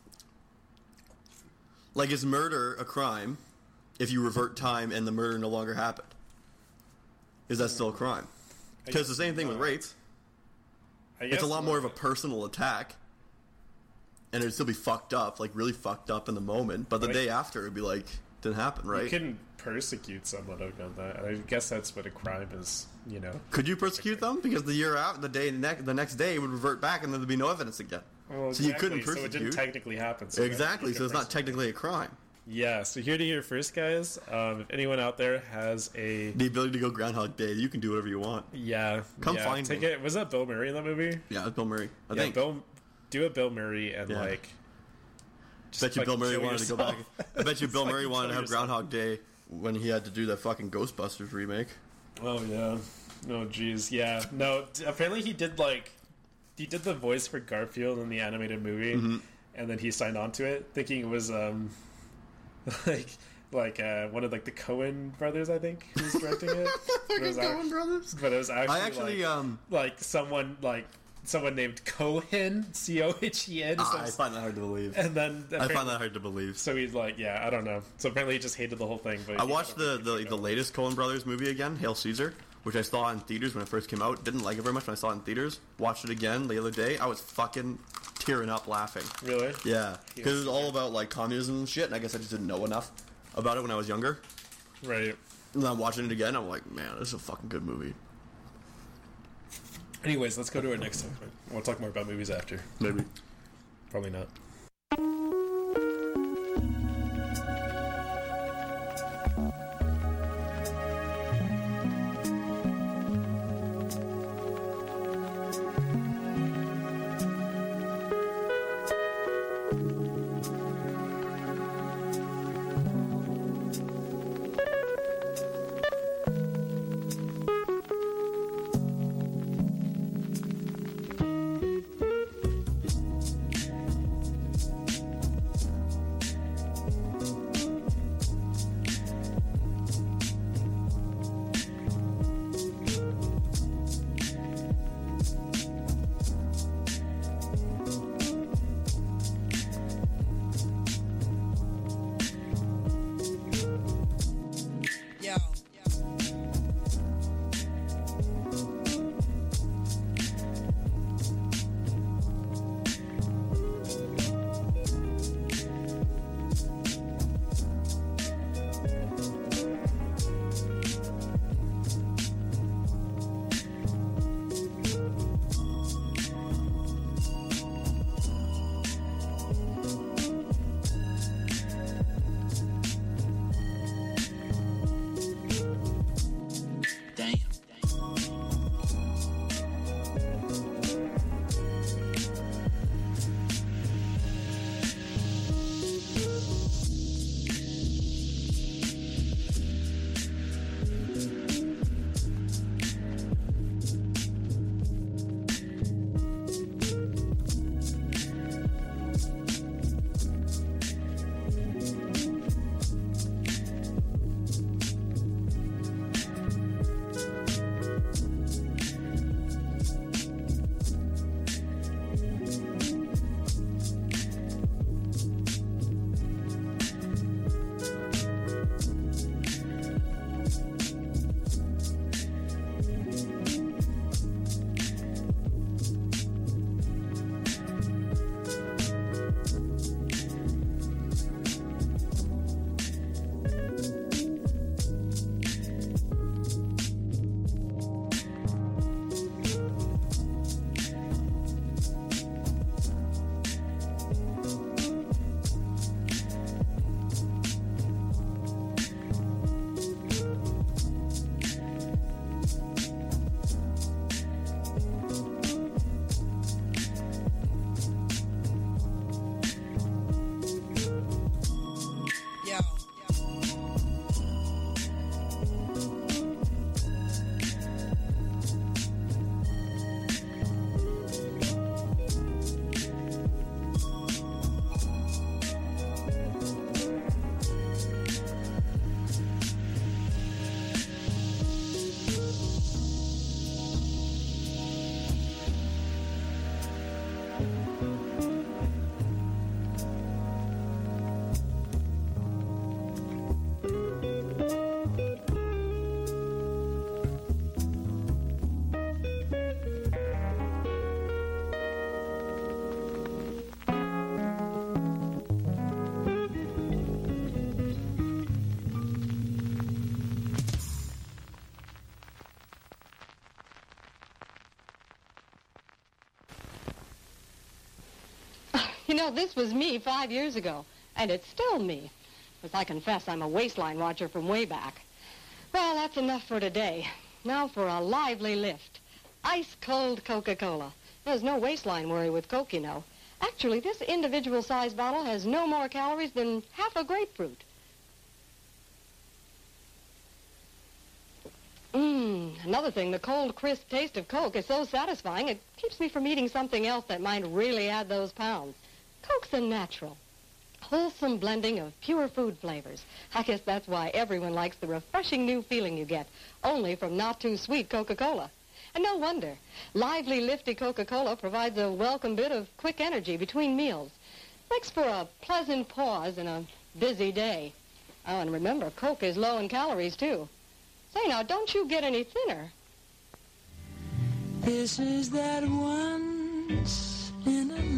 Like, is murder a crime if you revert time and the murder no longer happened? Is that still a crime? Because the same thing with rape. It's a lot more of a personal attack. And it'd still be fucked up, like really fucked up in the moment. But the Like- day after, it'd be like, didn't happen, right? You can persecute someone over that. I guess that's what a crime is, you know. Could you persecute them? Because the year out, the day, ne- the next day, it would revert back, and then there'd be no evidence again. Well, So you exactly, couldn't so it persecute. didn't technically happen. So exactly. you So could it's not persecute. technically a crime. Yeah. So here to hear first, guys. Um, if anyone out there has a The ability to go Groundhog Day, you can do whatever you want. yeah, Come yeah, find take me. it. Was that Bill Murray in that movie? Yeah, it's Bill Murray. I yeah, think. Bill. Do a Bill Murray and Yeah. like. I bet you Bill fucking Murray kill wanted to go back. yourself. I bet you Just Bill Murray fucking wanted to kill have yourself. Groundhog Day when he had to do that fucking Ghostbusters remake. Oh yeah. Oh jeez. Yeah. No. d- Apparently he did like he did the voice for Garfield in the animated movie, Mhm. and then he signed on to it, thinking it was um like like uh, one of like the Coen brothers, I think, who was directing it. But it was Coen act- brothers. But it was actually, I actually, like, um, like someone like someone named Cohen, C O H E N. Ah, I find that hard to believe. And then I find that hard to believe. So he's like, yeah, I don't know. So apparently he just hated the whole thing. But I he watched the, the the latest Coen Brothers movie again, Hail Caesar, which I saw in theaters when it first came out. Didn't like it very much when I saw it in theaters. Watched it again the other day. I was fucking tearing up laughing. Really? Yeah, because it was all about like communism and shit, and I guess I just didn't know enough about it when I was younger. Right. And then I'm watching it again. I'm like, man, this is a fucking good movie. Anyways, let's go to our next segment. We'll talk more about movies after. Maybe. Probably not. know, this was me five years ago, and it's still me. Because I confess I'm a waistline watcher from way back. Well, that's enough for today. Now for a lively lift. Ice-cold Coca-Cola. There's no waistline worry with Coke, you know. Actually, this individual-sized bottle has no more calories than half a grapefruit. Mmm, another thing, the cold, crisp taste of Coke is so satisfying, it keeps me from eating something else that might really add those pounds. Coke's a natural, wholesome blending of pure food flavors. I guess that's why everyone likes the refreshing new feeling you get, only from not-too-sweet Coca-Cola. And no wonder. Lively, lifty Coca-Cola provides a welcome bit of quick energy between meals. Makes for a pleasant pause in a busy day. Oh, and remember, Coke is low in calories, too. Say, now, don't you get any thinner. This is that once in a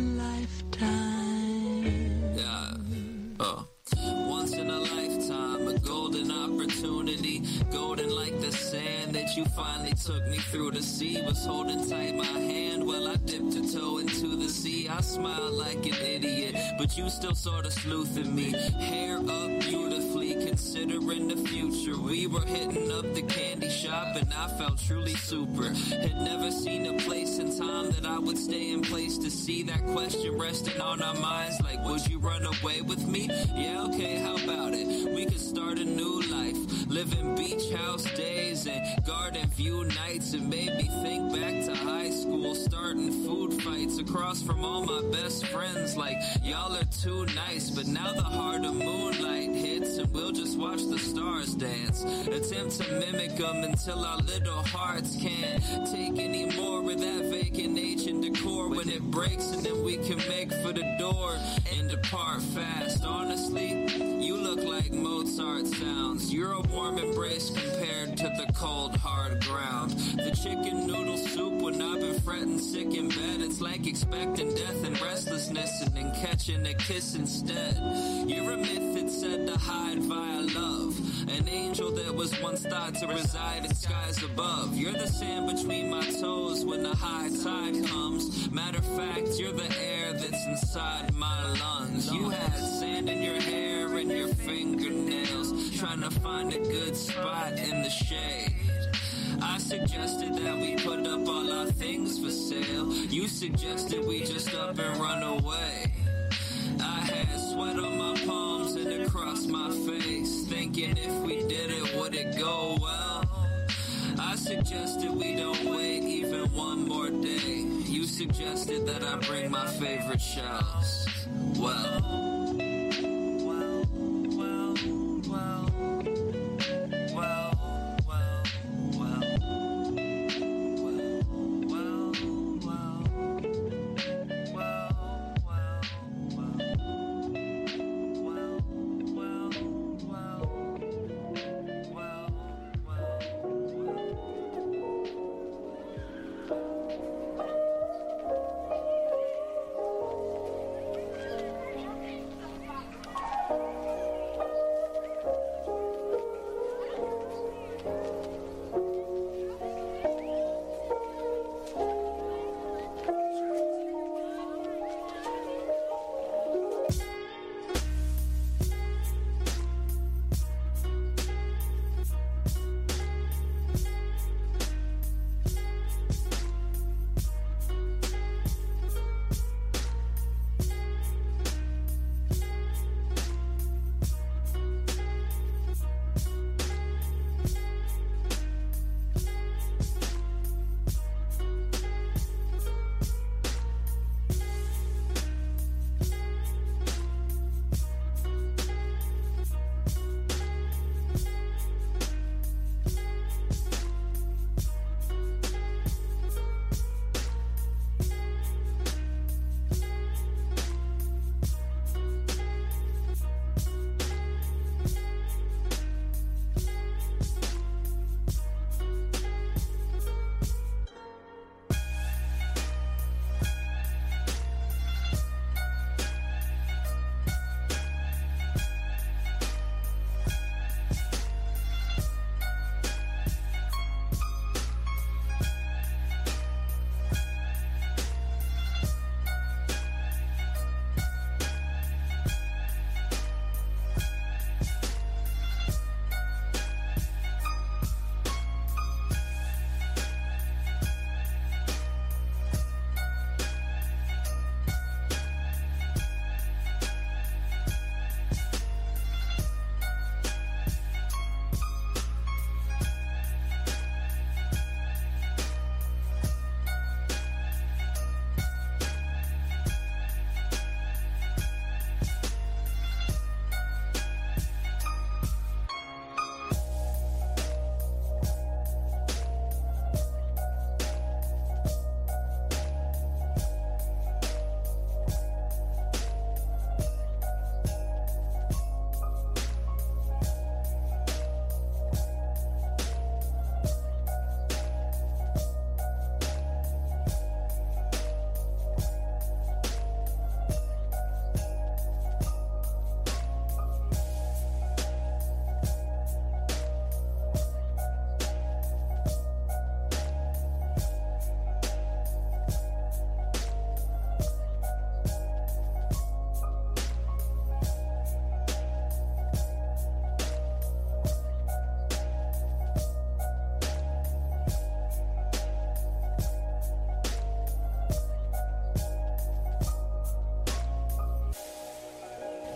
lifetime. Yeah. Oh. Once in a lifetime, a golden opportunity. Golden like the sand that you finally took me through. The sea was holding tight my hand while I dipped a toe into the sea. I smiled like an idiot, but you still sort of sleuthing me. Hair up beautifully, considering the future. We were hitting up the candy shop and I felt truly super. Had never seen a place and time that I would stay in place to see that question resting on our minds. Like, would you run away with me? Yeah, okay, how about it? We could start a new life, living beach house days and garden view nights, and maybe think back to high school, starting food fights across from all my best friends. Like, y'all are too nice, but now the heart of moonlight hits and we'll just watch the stars dance. Attempt to mimic them until our little hearts can't take any more of that vacant ancient decor. When it breaks, and then we can make for the door and depart fast. Honestly, you look like Mozart sounds. You're a warm embrace compared to the cold, hard ground. The chicken noodle soup when I've been fretting sick in bed. It's like expecting death and restlessness and then catching a kiss instead. You're a myth that's said to hide via love. An angel that was once thought to reside in skies above. You're the sand between my toes when the high tide comes. Matter of fact, you're the air that's inside my lungs. You had sand in your hair and your fingernails, trying to find a good spot in the shade. I suggested that we put up all our things for sale. You suggested we just up and run away. I had sweat on my palms and across my face, thinking if we did it, would it go well? I suggested we don't wait even one more day. You suggested that I bring my favorite shells. Well...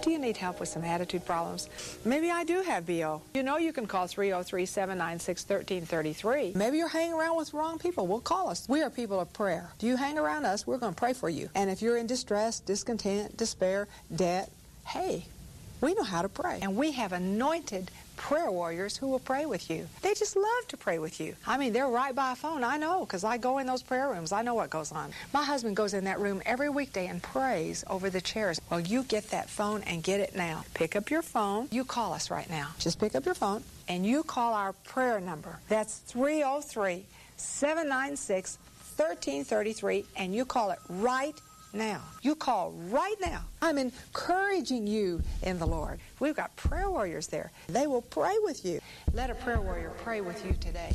Do you need help with some attitude problems? Maybe I do have B O. You know you can call three oh three, seven nine six, one three three three. Maybe you're hanging around with the wrong people. Well, call us. We are people of prayer. If you hang around us, we're going to pray for you. And if you're in distress, discontent, despair, debt, hey, we know how to pray. And we have anointed prayer warriors who will pray with you. They just love to pray with you. I mean, they're right by a phone. I know, because I go in those prayer rooms. I know what goes on. My husband goes in that room every weekday and prays over the chairs. Well, you get that phone and get it now. Pick up your phone. You call us right now. Just pick up your phone and you call our prayer number. That's three oh three, seven nine six, one three three three, and you call it right now. You call right now. I'm encouraging you in the Lord. We've got prayer warriors there. They will pray with you. Let a prayer warrior pray with you today.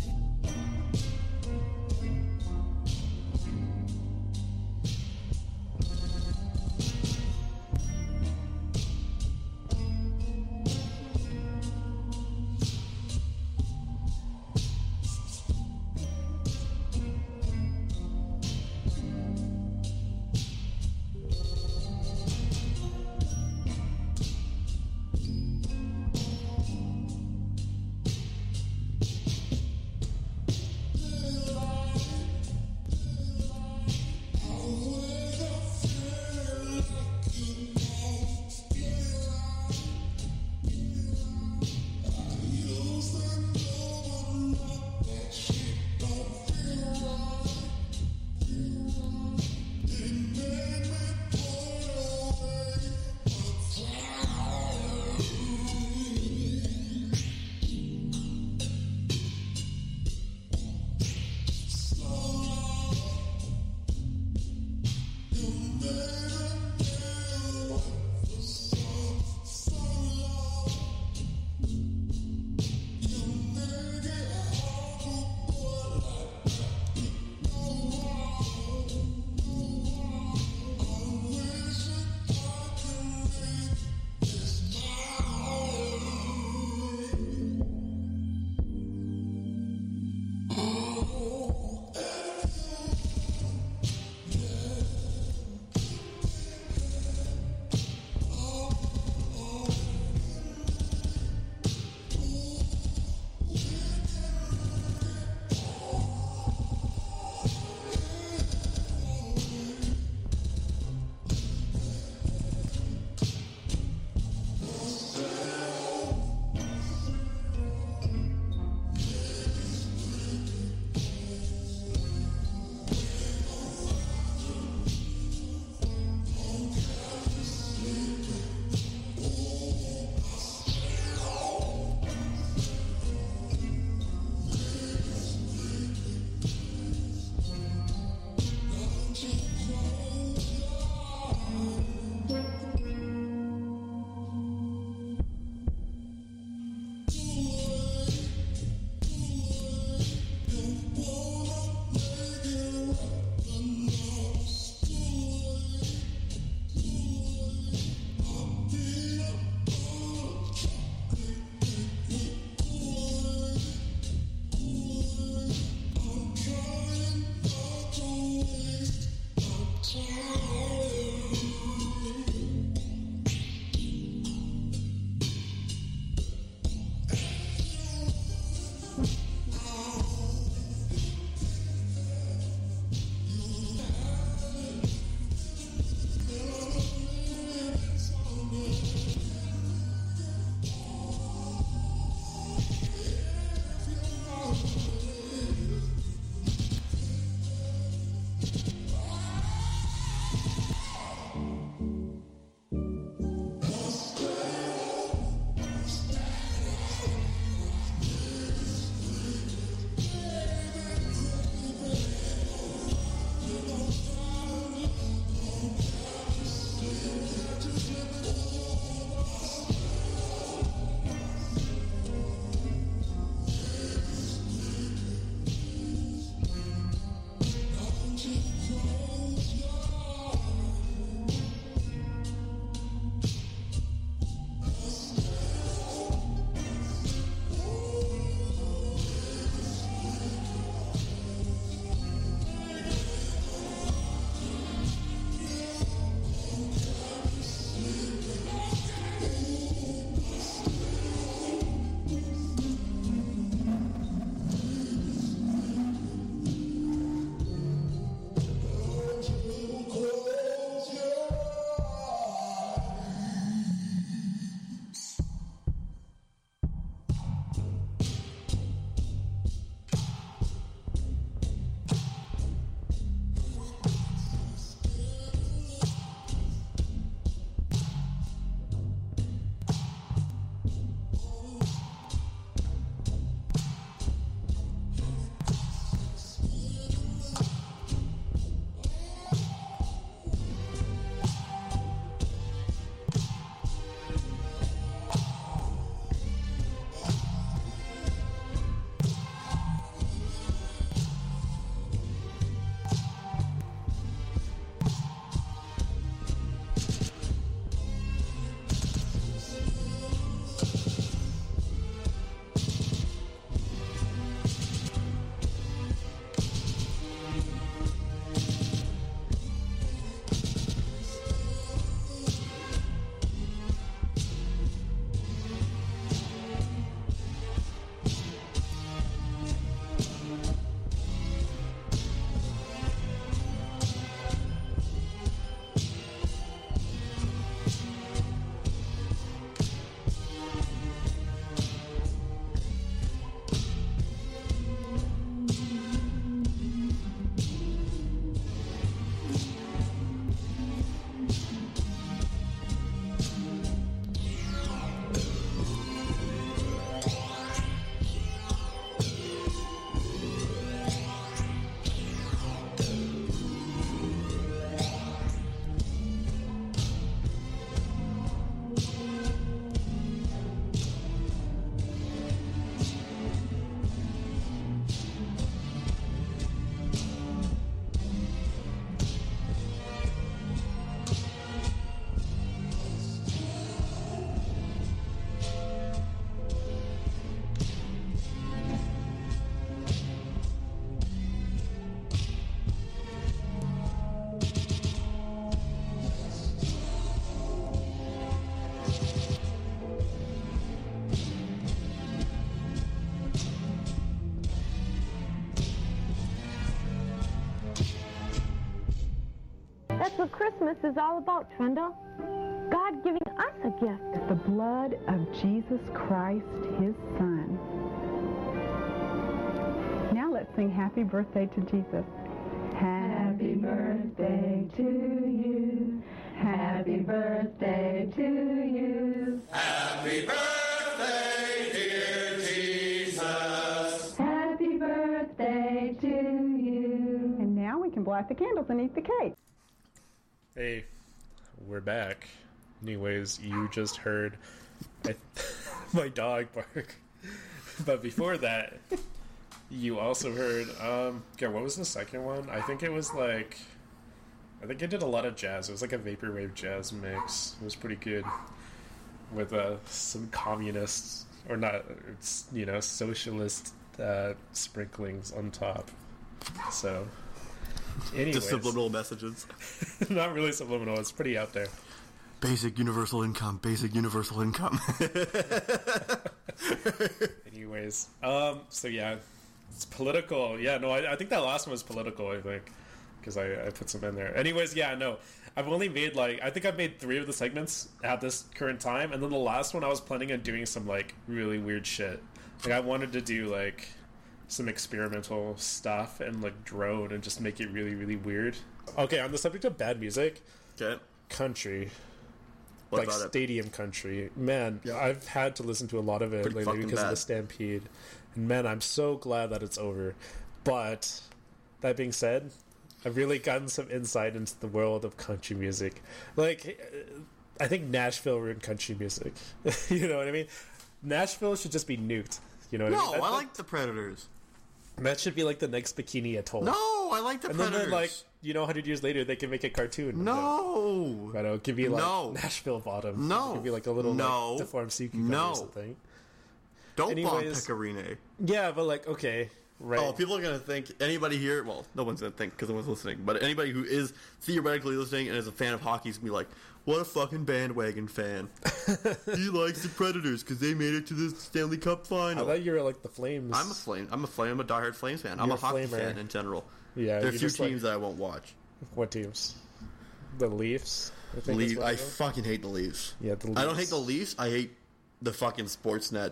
what Christmas is all about, Trenda. God giving us a gift. The blood of Jesus Christ, his son. Now let's sing Happy Birthday to Jesus. Happy birthday to you. Happy birthday to you. Happy birthday, dear Jesus. Happy birthday to you. And now we can blow out the candles and eat the cake. Hey, we're back. Anyways, you just heard I, my dog bark. But before that, you also heard, um, yeah, what was the second one? I think it was like, I think it did a lot of jazz. It was like a vaporwave jazz mix. It was pretty good. With uh, some communists, or not, it's, you know, socialist uh, sprinklings on top. So, anyways. Just subliminal messages. Not really subliminal, it's pretty out there. Basic universal income, basic universal income. Anyways, um, so yeah, it's political. Yeah, no, I, I think that last one was political, I think, because I, I put some in there. Anyways, yeah, no, I've only made, like, I think I've made three of the segments at this current time, and then the last one I was planning on doing some, like, really weird shit. Like, I wanted to do, like, some experimental stuff and, like, drone and just make it really, really weird. Okay, on the subject of bad music, okay, country. What like about stadium it? country. Man, yeah. I've had to listen to a lot of it Pretty lately because bad. of the Stampede. And man, I'm so glad that it's over. But that being said, I've really gotten some insight into the world of country music. Like, I think Nashville ruined country music. You know what I mean? Nashville should just be nuked. You know what no, I mean? That, I that, like the Predators. That should be like the next Bikini Atoll. No, I like the and Predators. And then, like, you know, one hundred years later, they can make a cartoon. No. I know, it could be like no. Nashville Bottom. No. It could be like a little no. like, deformed sea cucumber no. or something. Don't Anyways, bomb Pecorine. Yeah, but like, okay, right. Oh, people are going to think, anybody here, well, no one's going to think because no one's listening, but anybody who is theoretically listening and is a fan of hockey is going to be like, what a fucking bandwagon fan. He likes the Predators because they made it to the Stanley Cup final. I thought you were like the Flames. I'm a Flame. I'm a Flame. I'm a diehard Flames fan. I'm You're a hockey a fan in general. Yeah, there are a few just teams like, that I won't watch. What teams? The Leafs. I, think Leaf, I fucking hate the Leafs. Yeah, the Leafs. I don't hate the Leafs. I hate the fucking Sportsnet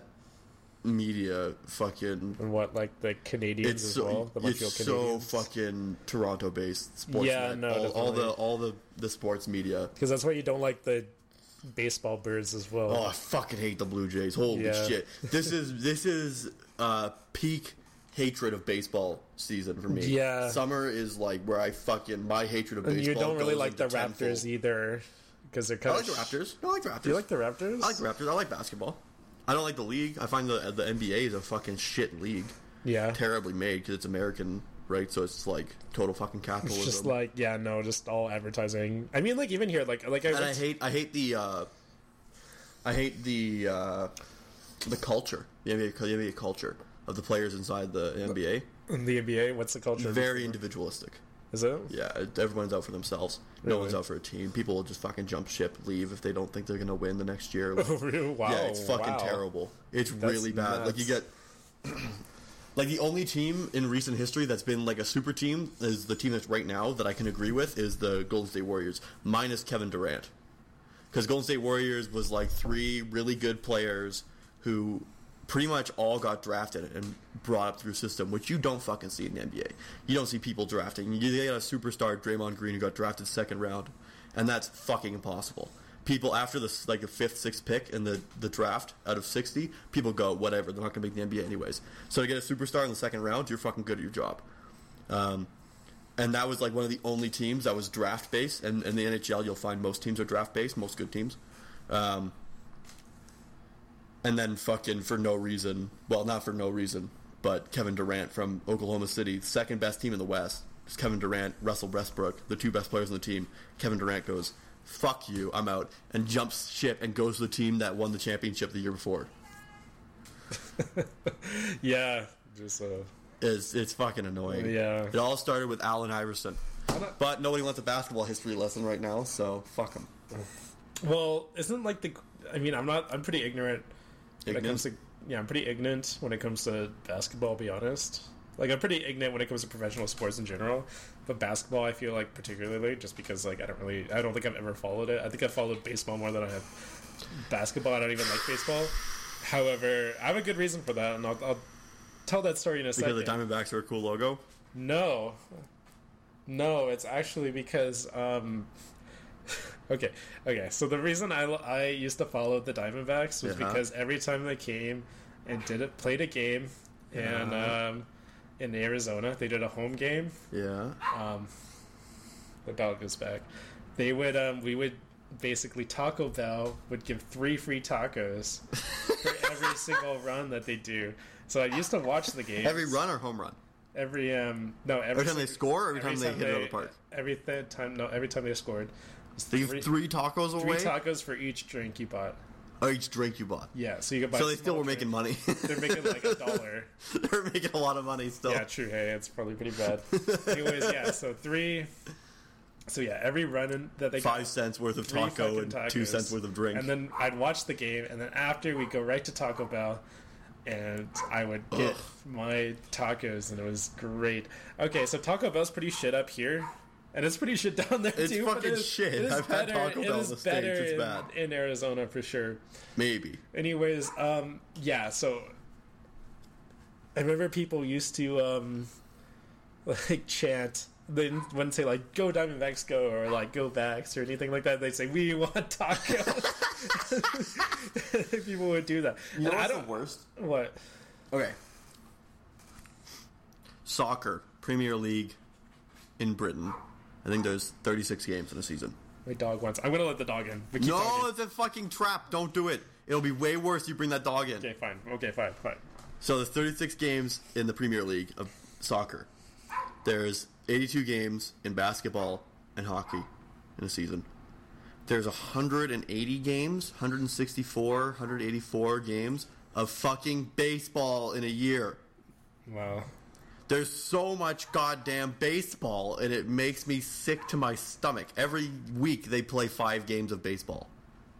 media. Fucking and what, like the Canadians it's as so, well. The Montreal it's Canadiens. so fucking Toronto based. Sportsnet. Yeah, no, all, all the definitely. all the the sports media. Because that's why you don't like the baseball birds as well. Oh, I fucking hate the Blue Jays. Holy Yeah. shit! This is this is uh, peak hatred of baseball season for me. Yeah. Summer is like where I fucking my hatred of And baseball. you don't really goes like the into tenfold. Raptors either, because they're I kind like the of. Raptors. No, I like the Raptors. Do you like the Raptors? I like the Raptors. I like basketball. I don't like the league. I find the the N B A is a fucking shit league. Yeah. Terribly made because it's American, right? So it's like total fucking capitalism. It's just like, yeah, no, just all advertising. I mean, like even here, like like I. and went I to- hate I hate the uh, I hate the uh, the culture. The N B A, the N B A culture of the players inside the N B A. In the N B A, what's the culture? Very individualistic. Is it? Yeah, everyone's out for themselves. No Really? one's out for a team. People will just fucking jump ship, leave if they don't think they're going to win the next year. Oh, really? Wow. Yeah, it's fucking Wow. terrible. It's That's really bad. Like, you get... like, the only team in recent history that's been, like, a super team is the team that's right now that I can agree with is the Golden State Warriors, minus Kevin Durant. Because Golden State Warriors was, like, three really good players who pretty much all got drafted and brought up through system, which you don't fucking see in the N B A. You don't see people drafting. You get a superstar, Draymond Green, who got drafted second round, and that's fucking impossible. People after the like the fifth, sixth pick in the, the draft out of sixty, people go, whatever, they're not going to make the N B A anyways. So to get a superstar in the second round, you're fucking good at your job. Um, and that was like one of the only teams that was draft based. And in the N H L, you'll find most teams are draft based, most good teams. Um, And then fucking for no reason, well, not for no reason, but Kevin Durant from Oklahoma City, second best team in the West. It's Kevin Durant, Russell Westbrook, the two best players on the team. Kevin Durant goes, fuck you, I'm out, and jumps ship and goes to the team that won the championship the year before. Yeah, just uh, It's, it's fucking annoying. Yeah. It all started with Allen Iverson. But nobody wants a basketball history lesson right now, so fuck him. well, isn't like the? I mean, I'm not. I'm pretty ignorant. When it Ignorant? comes to, yeah, I'm pretty ignorant when it comes to basketball. I'll be honest. Like, I'm pretty ignorant when it comes to professional sports in general, but basketball I feel like particularly, just because like I don't really, I don't think I've ever followed it. I think I followed baseball more than I have basketball. I don't even like baseball. However, I have a good reason for that, and I'll, I'll tell that story in a because second. Because the Diamondbacks are a cool logo? No. No, it's actually because, um... okay, okay, so the reason I, I used to follow the Diamondbacks was Yeah. because every time they came and did it, played a game, and, Yeah. um... in Arizona, they did a home game. Yeah. Um, the dog goes back. They would, um, we would basically Taco Bell would give three free tacos for every single run that they do. So I used to watch the game. Every run or home run? Every um no every, Every time they score, or every time they hit it out of the park? Every th- time no every time they scored. They give three tacos away? Three tacos for each drink you bought. Oh, each drink you bought. Yeah, so you could buy. So they still were drink. making money. They're making like a dollar. They're making a lot of money still. Yeah, true. Hey, it's probably pretty bad. Anyways, yeah. So three. So yeah, every run in, that they five got, cents worth of three taco and tacos, two cents worth of drink. And then I'd watch the game, and then after we'd go right to Taco Bell, and I would get Ugh. my tacos, and it was great. Okay, so Taco Bell's pretty shit up here. And it's pretty shit down there It's too. but fucking it is, shit. It is I've had better, Taco it Bell is in the States. better It's in, bad. in Arizona for sure. Maybe. Anyways, um, yeah. So I remember people used to um, like chant. They wouldn't say like "Go Diamondbacks, go" or like "Go Backs" or anything like that. They'd say "We want tacos." People would do that. You know And I what's don't, the worst? What? Okay. Soccer, Premier League in Britain. I think there's thirty-six games in a season. My dog wants. I'm gonna let the dog in. But keep No, talking. it's a fucking trap. Don't do it. It'll be way worse if you bring that dog in. Okay, fine. Okay, fine, fine. So there's thirty-six games in the Premier League of soccer. There's eighty-two games in basketball and hockey in a season. There's one hundred eighty games, one hundred sixty-four, one hundred eighty-four games of fucking baseball in a year. Wow. There's so much goddamn baseball, and it makes me sick to my stomach. Every week they play five games of baseball.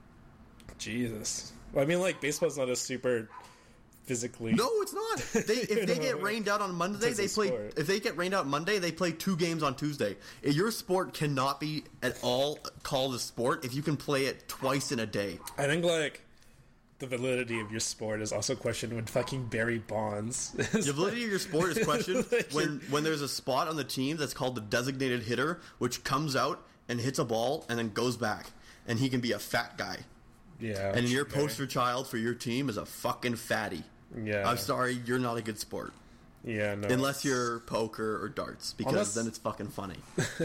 Jesus. Well, I mean, like, baseball's not a super physically. No, it's not. They, if they get rained out on Monday, It's a they play. sport. If they get rained out Monday, they play two games on Tuesday. Your sport cannot be at all called a sport if you can play it twice in a day. I think, like, the validity of your sport is also questioned when fucking Barry Bonds. The validity of your sport is questioned Like, when, when there's a spot on the team that's called the designated hitter, which comes out and hits a ball and then goes back. And he can be a fat guy. Yeah. And your sure. poster child for your team is a fucking fatty. Yeah. I'm sorry, you're not a good sport. Yeah, no. Unless you're poker or darts, because Unless- then it's fucking funny.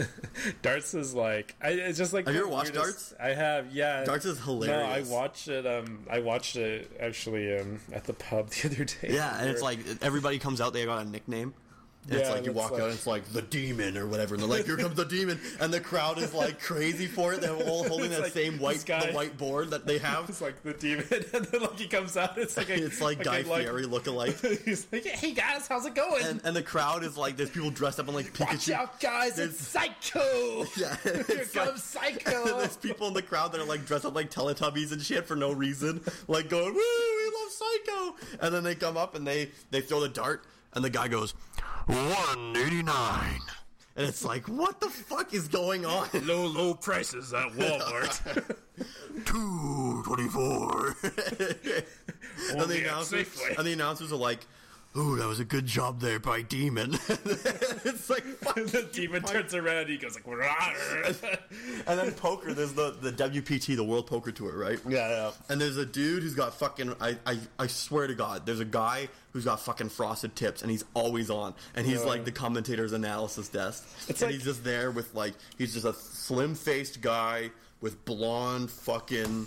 Darts is like I, it's just like Have you the ever watched weirdest- darts? I have, yeah. Darts is hilarious. No, I watched it. Um, I watched it actually um, at the pub the other day. Yeah, and it's like everybody comes out, they got a nickname. And it's Yeah, like you and walk it's out, like- and it's like the demon or whatever, and they're like, "Here comes the demon," and the crowd is like crazy for it. They're all holding It's that like same white this guy- the white board that they have. It's like the demon, and then like he comes out. It's like a, It's like a Guy good, like- Fieri lookalike. He's like, "Hey guys, how's it going?" And, and the crowd is like, there's people dressed up in like Pikachu. Watch out, guys! There's- It's Psycho. Yeah, Here it's like- comes Psycho. there's people in the crowd that are like dressed up like Teletubbies and shit for no reason, like going, "Woo, we love Psycho!" And then they come up and they they throw the dart, and the guy goes, one eighty-nine. And it's like, what the fuck is going on? Low, low prices at Walmart. two twenty-four. and, Only the at announcers, Safeway. and the announcers are like, "Ooh, that was a good job there by Demon." It's like, fuck The demon turns around. And he goes like, "Rawr." And then poker, there's the, the W P T, the World Poker Tour, right? Yeah, yeah. And there's a dude who's got fucking, I, I, I swear to God, there's a guy who's got fucking frosted tips, and he's always on. And he's Yeah. like the commentator's analysis desk. It's and like- he's just there with like, he's just a slim-faced guy with blonde fucking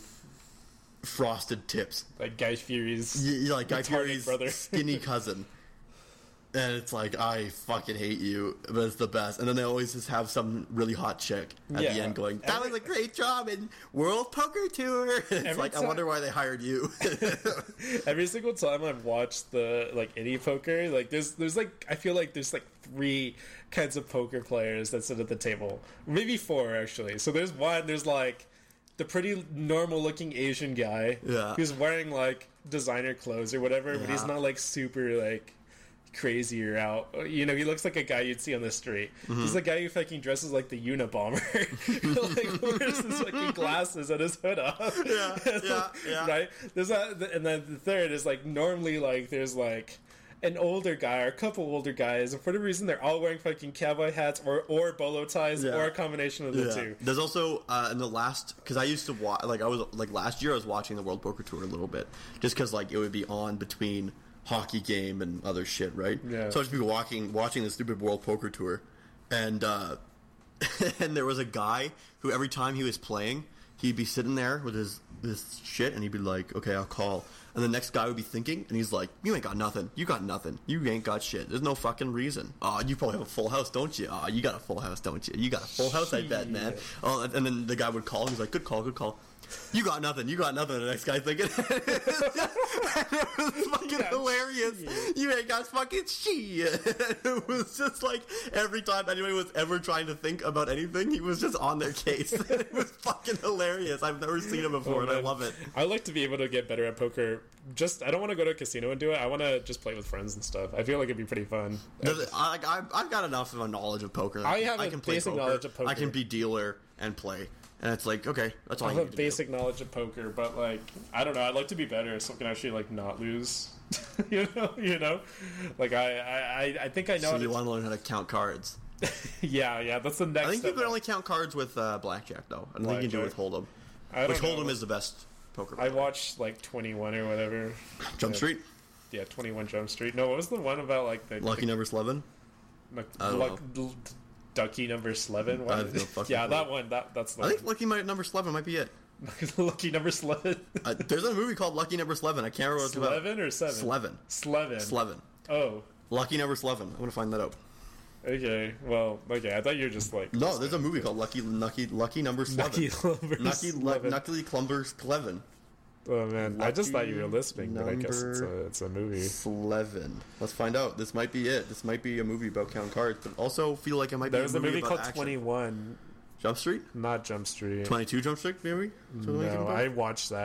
frosted tips. Like Guy Fieri's, Yeah, like Guy retarded Fieri's brother. skinny cousin. And it's like, I fucking hate you, but it's the best. And then they always just have some really hot chick at Yeah. the end going, "That was a great job in World Poker Tour." It's Every like, I time- wonder why they hired you. Every single time I've watched the like indie poker, like there's there's like I feel like there's like three kinds of poker players that sit at the table, maybe four actually. So there's one, there's like the pretty normal looking Asian guy Yeah. who's wearing like designer clothes or whatever, but he's Yeah. not like super like crazier out. You know, he looks like a guy you'd see on the street. Mhm. He's the guy who fucking dresses like the Unabomber. Like, wears his fucking glasses and his hood up. Yeah, yeah, yeah. Right? There's that, and then the third is like, normally, like, there's like an older guy or a couple older guys, and for the reason they're all wearing fucking cowboy hats or, or bolo ties Yeah. or a combination of the Yeah. two. There's also uh, in the last, because I used to watch, like I was like last year I was watching the World Poker Tour a little bit, just because like it would be on between hockey game and other shit, right? Yeah. So I'd just be walking, watching the stupid World Poker Tour, and uh, and there was a guy who every time he was playing, he'd be sitting there with his this shit, and he'd be like, "Okay, I'll call." And the next guy would be thinking, and he's like, "You ain't got nothing. You got nothing. You ain't got shit. There's no fucking reason. Oh, you probably have a full house, don't you? Oh, you got a full house, don't you? You got a full house, I bet, man." Oh, and then the guy would call. He's like, "Good call, good call. You got nothing. You got nothing." And the next guy thinking, and it was fucking hilarious. You ain't got fucking shit. It was just like every time anyone was ever trying to think about anything, he was just on their case. It was fucking hilarious. I've never seen him before, Oh, and I man. love it. I like to be able to get better at poker. Just I don't want to go to a casino and do it. I want to just play with friends and stuff. I feel like it'd be pretty fun. Does it- I, I, I've got enough of a knowledge of poker. I have a can play basic knowledge of poker. I can be dealer and play, and it's like okay, that's all I I have need a to basic knowledge of poker, but like I don't know. I'd like to be better so I can actually like not lose. you know, you know. Like I, I, I think I do. know. So how you to- want to learn how to count cards? yeah, yeah. That's the next. I think step you can only count cards with uh, blackjack, though. I don't think you can do it with Blackjack. Hold'em. I don't Which know. Hold'em is the best poker. I watched like twenty-one or whatever. Jump Yeah. Street? Yeah, twenty-one Jump Street. No, what was the one about like the Lucky the, Number Eleven. Like, I don't luck, l- Ducky number eleven. I have no fucking Yeah, clue. that one. That that's the I one. think Lucky Mi- Number Eleven might be it. Lucky number eleven. Uh, there's a movie called Lucky Number Eleven. I can't remember what it's about. Eleven or seven? Eleven. Eleven. Eleven. Oh. Lucky Number Eleven. I'm gonna find that out. Okay. Well. Okay. I thought you were just like. No, there's a movie called Lucky Lucky Lucky Number Eleven. Lucky Numbers Lucky eleven. Lucky Clumbers Eleven. Oh man, I just thought you were Lucky listening, but I guess it's number a it's a movie. Eleven. Let's find out. This might be it. This might be a movie about counting cards, but also feel like it might There be was a a movie, movie about called action. twenty-one. Jump Street? Not Jump Street. Twenty-two Jump Street, maybe? Is that what I'm thinking No, about? I watched that.